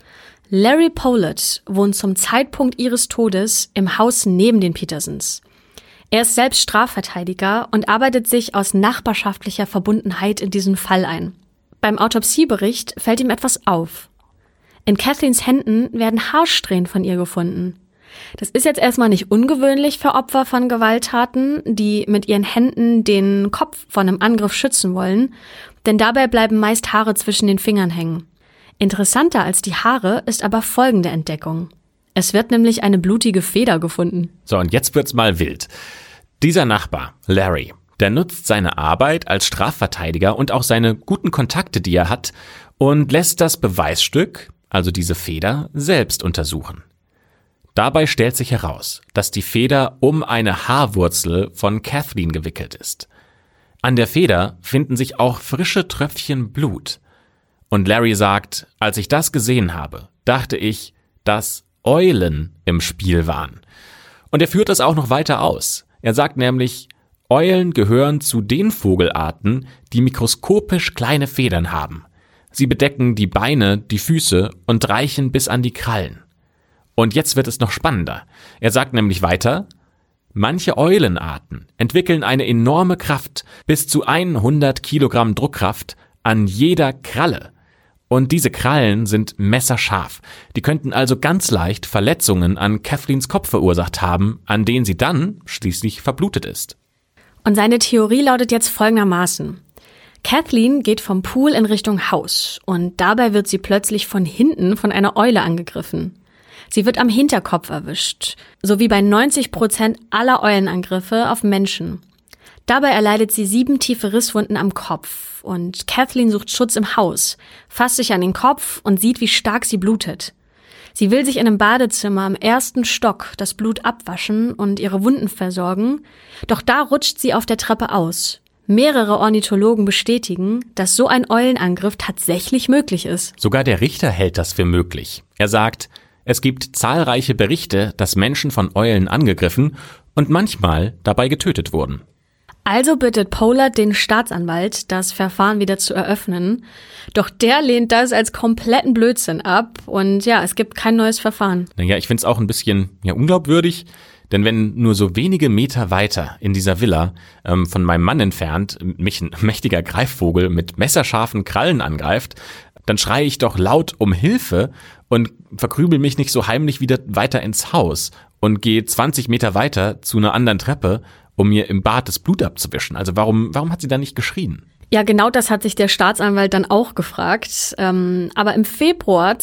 Larry Pollitt wohnt zum Zeitpunkt ihres Todes im Haus neben den Petersons. Er ist selbst Strafverteidiger und arbeitet sich aus nachbarschaftlicher Verbundenheit in diesen Fall ein. Beim Autopsiebericht fällt ihm etwas auf. In Kathleens Händen werden Haarsträhnen von ihr gefunden. Das ist jetzt erstmal nicht ungewöhnlich für Opfer von Gewalttaten, die mit ihren Händen den Kopf von einem Angriff schützen wollen, denn dabei bleiben meist Haare zwischen den Fingern hängen. Interessanter als die Haare ist aber folgende Entdeckung. Es wird nämlich eine blutige Feder gefunden. So, und jetzt wird's mal wild. Dieser Nachbar, Larry, der nutzt seine Arbeit als Strafverteidiger und auch seine guten Kontakte, die er hat, und lässt das Beweisstück, also diese Feder, selbst untersuchen. Dabei stellt sich heraus, dass die Feder um eine Haarwurzel von Kathleen gewickelt ist. An der Feder finden sich auch frische Tröpfchen Blut. Und Larry sagt, als ich das gesehen habe, dachte ich, dass Eulen im Spiel waren. Und er führt das auch noch weiter aus. Er sagt nämlich, Eulen gehören zu den Vogelarten, die mikroskopisch kleine Federn haben. Sie bedecken die Beine, die Füße und reichen bis an die Krallen. Und jetzt wird es noch spannender. Er sagt nämlich weiter, manche Eulenarten entwickeln eine enorme Kraft, bis zu 100 Kilogramm Druckkraft an jeder Kralle. Und diese Krallen sind messerscharf. Die könnten also ganz leicht Verletzungen an Kathleens Kopf verursacht haben, an denen sie dann schließlich verblutet ist. Und seine Theorie lautet jetzt folgendermaßen. Kathleen geht vom Pool in Richtung Haus und dabei wird sie plötzlich von hinten von einer Eule angegriffen. Sie wird am Hinterkopf erwischt, so wie bei 90% aller Eulenangriffe auf Menschen. Dabei erleidet sie 7 tiefe Risswunden am Kopf und Kathleen sucht Schutz im Haus, fasst sich an den Kopf und sieht, wie stark sie blutet. Sie will sich in einem Badezimmer im 1. Stock das Blut abwaschen und ihre Wunden versorgen, doch da rutscht sie auf der Treppe aus. Mehrere Ornithologen bestätigen, dass so ein Eulenangriff tatsächlich möglich ist. Sogar der Richter hält das für möglich. Er sagt, es gibt zahlreiche Berichte, dass Menschen von Eulen angegriffen und manchmal dabei getötet wurden. Also bittet Pollard den Staatsanwalt, das Verfahren wieder zu eröffnen. Doch der lehnt das als kompletten Blödsinn ab und ja, es gibt kein neues Verfahren. Naja, ich finde es auch ein bisschen unglaubwürdig, denn wenn nur so wenige Meter weiter in dieser Villa von meinem Mann entfernt mich ein mächtiger Greifvogel mit messerscharfen Krallen angreift, dann schreie ich doch laut um Hilfe und verkrübel mich nicht so heimlich wieder weiter ins Haus und gehe 20 Meter weiter zu einer anderen Treppe, um mir im Bad das Blut abzuwischen. Also warum hat sie da nicht geschrien? Ja, genau das hat sich der Staatsanwalt dann auch gefragt. Aber im Februar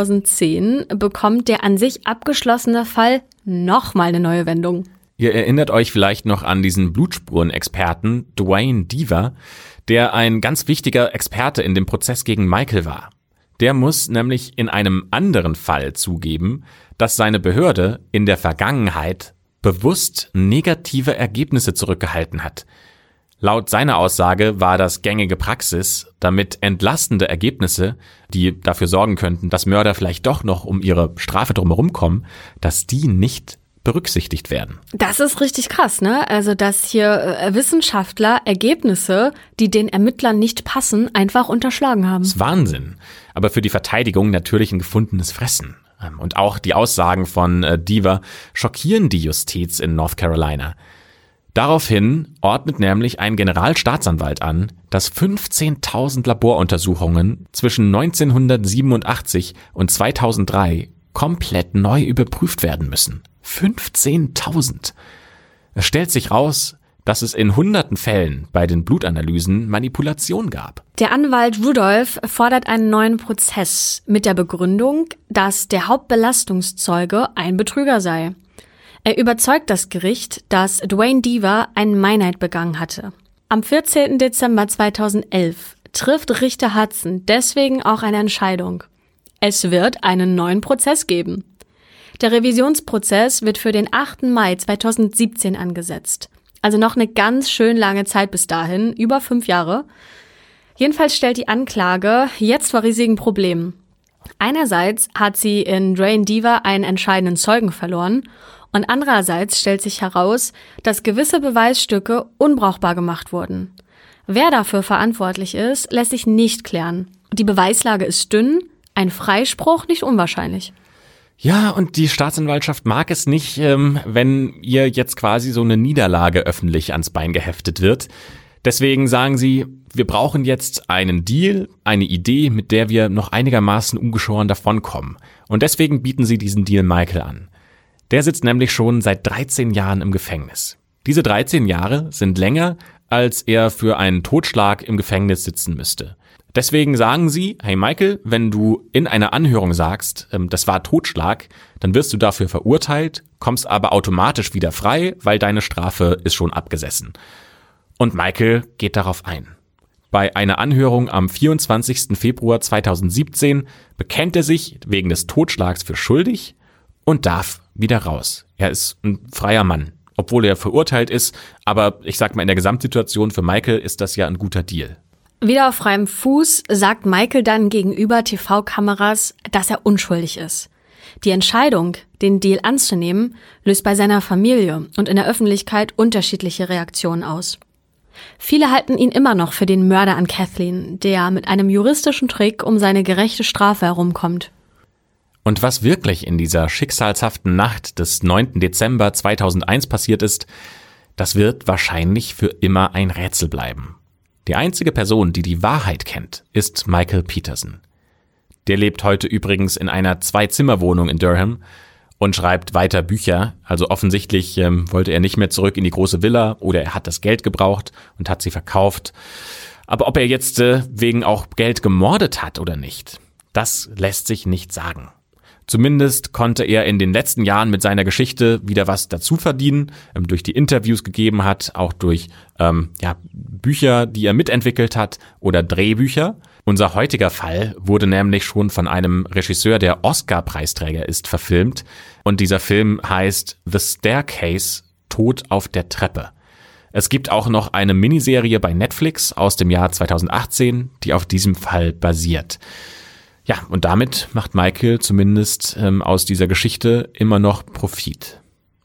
2010 bekommt der an sich abgeschlossene Fall nochmal eine neue Wendung. Ihr erinnert euch vielleicht noch an diesen Blutspurenexperten Duane Deaver, der ein ganz wichtiger Experte in dem Prozess gegen Michael war. Der muss nämlich in einem anderen Fall zugeben, dass seine Behörde in der Vergangenheit bewusst negative Ergebnisse zurückgehalten hat. Laut seiner Aussage war das gängige Praxis, damit entlastende Ergebnisse, die dafür sorgen könnten, dass Mörder vielleicht doch noch um ihre Strafe drumherum kommen, dass die nicht berücksichtigt werden. Das ist richtig krass, ne? Also, dass hier Wissenschaftler Ergebnisse, die den Ermittlern nicht passen, einfach unterschlagen haben. Das ist Wahnsinn. Aber für die Verteidigung natürlich ein gefundenes Fressen. Und auch die Aussagen von Deaver schockieren die Justiz in North Carolina. Daraufhin ordnet nämlich ein Generalstaatsanwalt an, dass 15.000 Laboruntersuchungen zwischen 1987 und 2003 komplett neu überprüft werden müssen. 15.000. Es stellt sich raus, dass es in hunderten Fällen bei den Blutanalysen Manipulation gab. Der Anwalt Rudolph fordert einen neuen Prozess mit der Begründung, dass der Hauptbelastungszeuge ein Betrüger sei. Er überzeugt das Gericht, dass Duane Deaver einen Meineid begangen hatte. Am 14. Dezember 2011 trifft Richter Hudson deswegen auch eine Entscheidung. Es wird einen neuen Prozess geben. Der Revisionsprozess wird für den 8. Mai 2017 angesetzt. Also noch eine ganz schön lange Zeit bis dahin, über 5 Jahre. Jedenfalls stellt die Anklage jetzt vor riesigen Problemen. Einerseits hat sie in Duane Deaver einen entscheidenden Zeugen verloren und andererseits stellt sich heraus, dass gewisse Beweisstücke unbrauchbar gemacht wurden. Wer dafür verantwortlich ist, lässt sich nicht klären. Die Beweislage ist dünn, ein Freispruch nicht unwahrscheinlich. Ja, und die Staatsanwaltschaft mag es nicht, wenn ihr jetzt quasi so eine Niederlage öffentlich ans Bein geheftet wird. Deswegen sagen sie, wir brauchen jetzt einen Deal, eine Idee, mit der wir noch einigermaßen ungeschoren davonkommen. Und deswegen bieten sie diesen Deal Michael an. Der sitzt nämlich schon seit 13 Jahren im Gefängnis. Diese 13 Jahre sind länger, als er für einen Totschlag im Gefängnis sitzen müsste. Deswegen sagen sie, hey Michael, wenn du in einer Anhörung sagst, das war Totschlag, dann wirst du dafür verurteilt, kommst aber automatisch wieder frei, weil deine Strafe ist schon abgesessen. Und Michael geht darauf ein. Bei einer Anhörung am 24. Februar 2017 bekennt er sich wegen des Totschlags für schuldig und darf wieder raus. Er ist ein freier Mann, obwohl er verurteilt ist, aber ich sag mal, in der Gesamtsituation für Michael ist das ja ein guter Deal. Wieder auf freiem Fuß sagt Michael dann gegenüber TV-Kameras, dass er unschuldig ist. Die Entscheidung, den Deal anzunehmen, löst bei seiner Familie und in der Öffentlichkeit unterschiedliche Reaktionen aus. Viele halten ihn immer noch für den Mörder an Kathleen, der mit einem juristischen Trick um seine gerechte Strafe herumkommt. Und was wirklich in dieser schicksalshaften Nacht des 9. Dezember 2001 passiert ist, das wird wahrscheinlich für immer ein Rätsel bleiben. Die einzige Person, die die Wahrheit kennt, ist Michael Peterson. Der lebt heute übrigens in einer 2-Zimmer-Wohnung in Durham und schreibt weiter Bücher. Also offensichtlich wollte er nicht mehr zurück in die große Villa oder er hat das Geld gebraucht und hat sie verkauft. Aber ob er jetzt wegen auch Geld gemordet hat oder nicht, das lässt sich nicht sagen. Zumindest konnte er in den letzten Jahren mit seiner Geschichte wieder was dazu verdienen, durch die Interviews gegeben hat, auch durch Bücher, die er mitentwickelt hat oder Drehbücher. Unser heutiger Fall wurde nämlich schon von einem Regisseur, der Oscar-Preisträger ist, verfilmt. Und dieser Film heißt The Staircase – Tod auf der Treppe. Es gibt auch noch eine Miniserie bei Netflix aus dem Jahr 2018, die auf diesem Fall basiert. Ja, und damit macht Michael zumindest aus dieser Geschichte immer noch Profit.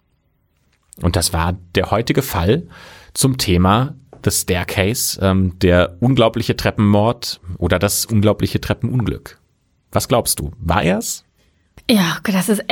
Und das war der heutige Fall zum Thema The Staircase, der unglaubliche Treppenmord oder das unglaubliche Treppenunglück. Was glaubst du? War er's? Ja, das ist,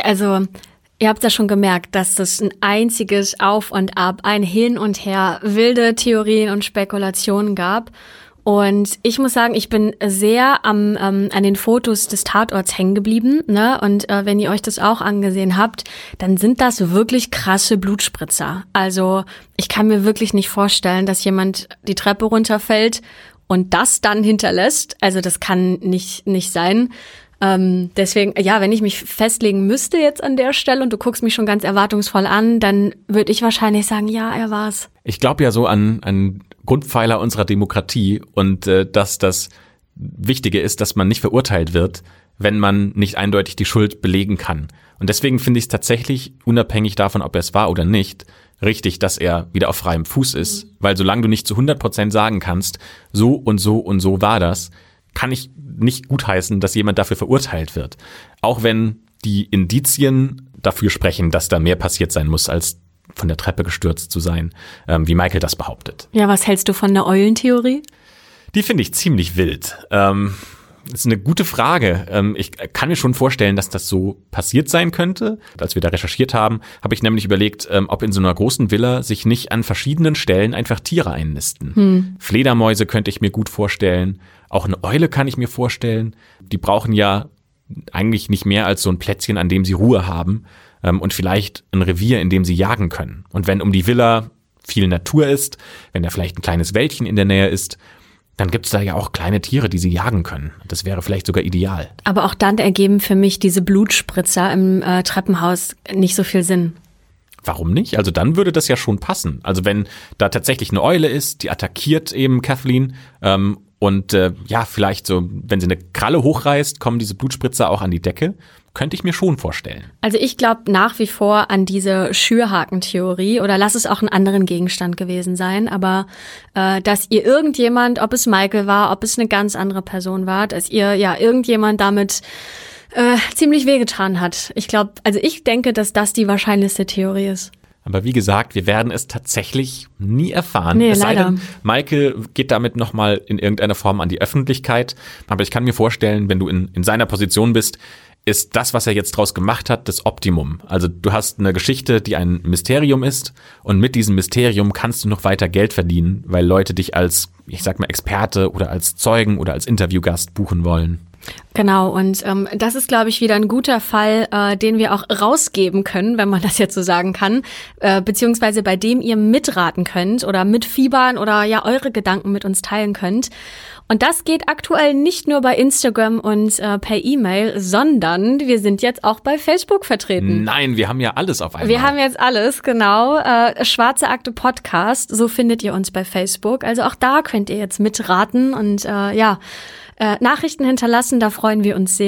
ihr habt ja schon gemerkt, dass das ein einziges Auf und Ab, ein Hin und Her, wilde Theorien und Spekulationen gab. Und ich muss sagen, ich bin sehr an den Fotos des Tatorts hängen geblieben, ne? Und wenn ihr euch das auch angesehen habt, dann sind das wirklich krasse Blutspritzer. Also ich kann mir wirklich nicht vorstellen, dass jemand die Treppe runterfällt und das dann hinterlässt. Also das kann nicht sein. Deswegen, ja, wenn ich mich festlegen müsste jetzt an der Stelle und du guckst mich schon ganz erwartungsvoll an, dann würde ich wahrscheinlich sagen, ja, er war's. Ich glaube ja so an Grundpfeiler unserer Demokratie und dass das Wichtige ist, dass man nicht verurteilt wird, wenn man nicht eindeutig die Schuld belegen kann. Und deswegen finde ich es tatsächlich, unabhängig davon, ob er es war oder nicht, richtig, dass er wieder auf freiem Fuß ist. Weil solange du nicht zu 100% sagen kannst, so und so und so war das, kann ich nicht gutheißen, dass jemand dafür verurteilt wird. Auch wenn die Indizien dafür sprechen, dass da mehr passiert sein muss, als von der Treppe gestürzt zu sein, wie Michael das behauptet. Ja, was hältst du von der Eulentheorie? Die finde ich ziemlich wild. Das ist eine gute Frage. Ich kann mir schon vorstellen, dass das so passiert sein könnte. Als wir da recherchiert haben, habe ich nämlich überlegt, ob in so einer großen Villa sich nicht an verschiedenen Stellen einfach Tiere einnisten. Fledermäuse könnte ich mir gut vorstellen. Auch eine Eule kann ich mir vorstellen. Die brauchen ja eigentlich nicht mehr als so ein Plätzchen, an dem sie Ruhe haben. Und vielleicht ein Revier, in dem sie jagen können. Und wenn um die Villa viel Natur ist, wenn da vielleicht ein kleines Wäldchen in der Nähe ist, dann gibt's da ja auch kleine Tiere, die sie jagen können. Das wäre vielleicht sogar ideal. Aber auch dann ergeben für mich diese Blutspritzer im Treppenhaus nicht so viel Sinn. Warum nicht? Also dann würde das ja schon passen. Also wenn da tatsächlich eine Eule ist, die attackiert eben Kathleen und vielleicht so, wenn sie eine Kralle hochreißt, kommen diese Blutspritzer auch an die Decke. Könnte ich mir schon vorstellen. Also ich glaube nach wie vor an diese Schürhaken-Theorie oder lass es auch einen anderen Gegenstand gewesen sein, aber dass ihr irgendjemand, ob es Michael war, ob es eine ganz andere Person war, dass ihr irgendjemand damit ziemlich wehgetan hat. Ich denke, dass das die wahrscheinlichste Theorie ist. Aber wie gesagt, wir werden es tatsächlich nie erfahren. Nee, es sei leider. denn, Michael geht damit nochmal in irgendeiner Form an die Öffentlichkeit. Aber ich kann mir vorstellen, wenn du in seiner Position bist, ist das, was er jetzt draus gemacht hat, das Optimum. Also du hast eine Geschichte, die ein Mysterium ist und mit diesem Mysterium kannst du noch weiter Geld verdienen, weil Leute dich als, ich sag mal, Experte oder als Zeugen oder als Interviewgast buchen wollen. Genau, und das ist, glaube ich, wieder ein guter Fall, den wir auch rausgeben können, wenn man das jetzt so sagen kann, beziehungsweise bei dem ihr mitraten könnt oder mitfiebern oder ja eure Gedanken mit uns teilen könnt. Und das geht aktuell nicht nur bei Instagram und per E-Mail, sondern wir sind jetzt auch bei Facebook vertreten. Nein, wir haben ja alles auf einmal. Wir haben jetzt alles, genau. Schwarze Akte Podcast, so findet ihr uns bei Facebook. Also auch da könnt ihr jetzt mitraten und Nachrichten hinterlassen, da freuen wir uns sehr.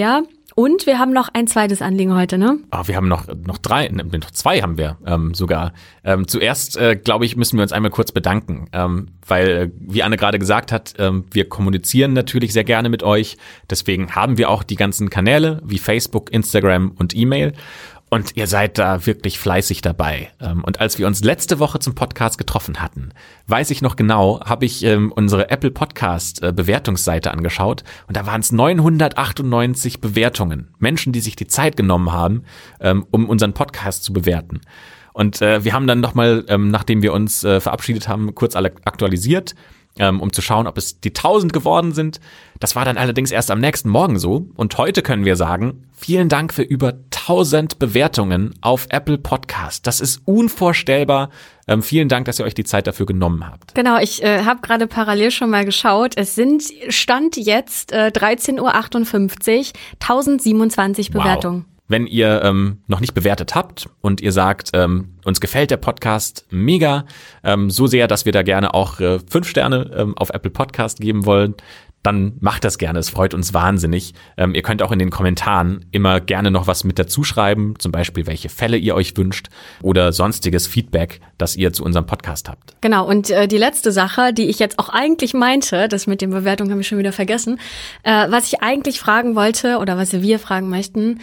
Und wir haben noch ein zweites Anliegen heute, ne? Wir haben noch zwei haben wir sogar. Zuerst, glaube ich, müssen wir uns einmal kurz bedanken, weil, wie Anne gerade gesagt hat, wir kommunizieren natürlich sehr gerne mit euch. Deswegen haben wir auch die ganzen Kanäle wie Facebook, Instagram und E-Mail. Und ihr seid da wirklich fleißig dabei. Und als wir uns letzte Woche zum Podcast getroffen hatten, weiß ich noch genau, habe ich unsere Apple Podcast Bewertungsseite angeschaut und da waren es 998 Bewertungen. Menschen, die sich die Zeit genommen haben, um unseren Podcast zu bewerten. Und wir haben dann nochmal, nachdem wir uns verabschiedet haben, kurz alle aktualisiert, um zu schauen, ob es die 1000 geworden sind. Das war dann allerdings erst am nächsten Morgen so. Und heute können wir sagen, vielen Dank für über 1000 Bewertungen auf Apple Podcast. Das ist unvorstellbar. Vielen Dank, dass ihr euch die Zeit dafür genommen habt. Genau, ich habe gerade parallel schon mal geschaut. Es sind Stand jetzt 13:58 Uhr, 1027 Bewertungen. Wow. Wenn ihr noch nicht bewertet habt und ihr sagt, uns gefällt der Podcast mega, so sehr, dass wir da gerne auch 5 Sterne auf Apple Podcast geben wollen, dann macht das gerne, es freut uns wahnsinnig. Ihr könnt auch in den Kommentaren immer gerne noch was mit dazu schreiben, zum Beispiel welche Fälle ihr euch wünscht oder sonstiges Feedback, das ihr zu unserem Podcast habt. Genau, und die letzte Sache, die ich jetzt auch eigentlich meinte, das mit den Bewertungen habe ich schon wieder vergessen, was ich eigentlich fragen wollte oder was wir fragen möchten,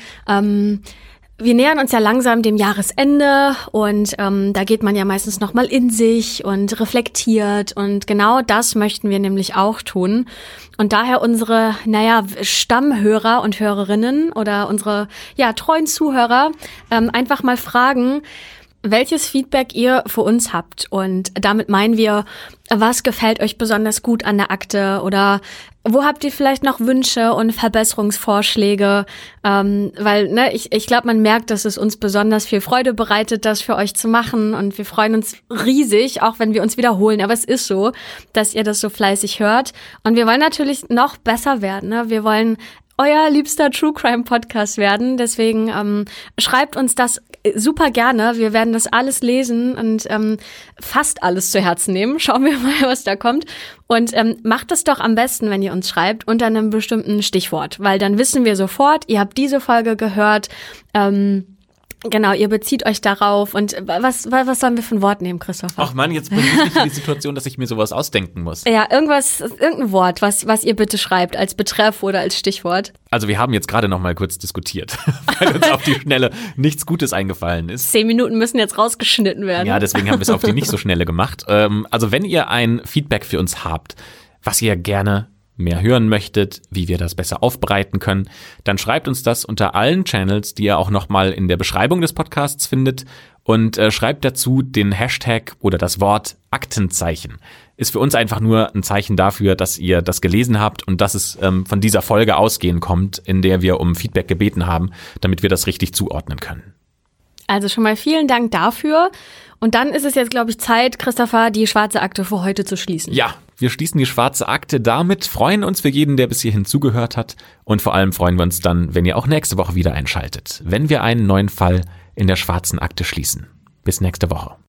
wir nähern uns ja langsam dem Jahresende und da geht man ja meistens nochmal in sich und reflektiert und genau das möchten wir nämlich auch tun. Und daher unsere, Stammhörer und Hörerinnen oder unsere, treuen Zuhörer einfach mal fragen, welches Feedback ihr für uns habt. Und damit meinen wir, was gefällt euch besonders gut an der Akte oder wo habt ihr vielleicht noch Wünsche und Verbesserungsvorschläge? Weil ich glaube, man merkt, dass es uns besonders viel Freude bereitet, das für euch zu machen. Und wir freuen uns riesig, auch wenn wir uns wiederholen. Aber es ist so, dass ihr das so fleißig hört. Und wir wollen natürlich noch besser werden. Ne? Wir wollen euer liebster True Crime Podcast werden. Deswegen schreibt uns das super gerne. Wir werden das alles lesen und fast alles zu Herzen nehmen. Schauen wir mal, was da kommt. Und macht es doch am besten, wenn ihr uns schreibt, unter einem bestimmten Stichwort. Weil dann wissen wir sofort, ihr habt diese Folge gehört. Genau, ihr bezieht euch darauf. Und was sollen wir für ein Wort nehmen, Christopher? Ach Mann, jetzt bin ich nicht in die Situation, dass ich mir sowas ausdenken muss. Ja, irgendein Wort, was ihr bitte schreibt, als Betreff oder als Stichwort. Also wir haben jetzt gerade noch mal kurz diskutiert, weil uns auf die Schnelle nichts Gutes eingefallen ist. 10 Minuten müssen jetzt rausgeschnitten werden. Ja, deswegen haben wir es auf die nicht so Schnelle gemacht. Also wenn ihr ein Feedback für uns habt, was ihr gerne mehr hören möchtet, wie wir das besser aufbereiten können, dann schreibt uns das unter allen Channels, die ihr auch nochmal in der Beschreibung des Podcasts findet und schreibt dazu den Hashtag oder das Wort Aktenzeichen. Ist für uns einfach nur ein Zeichen dafür, dass ihr das gelesen habt und dass es von dieser Folge ausgehend kommt, in der wir um Feedback gebeten haben, damit wir das richtig zuordnen können. Also schon mal vielen Dank dafür. Und dann ist es jetzt, glaube ich, Zeit, Christopher, die schwarze Akte für heute zu schließen. Ja, wir schließen die schwarze Akte damit, freuen uns für jeden, der bis hierhin zugehört hat und vor allem freuen wir uns dann, wenn ihr auch nächste Woche wieder einschaltet, wenn wir einen neuen Fall in der schwarzen Akte schließen. Bis nächste Woche.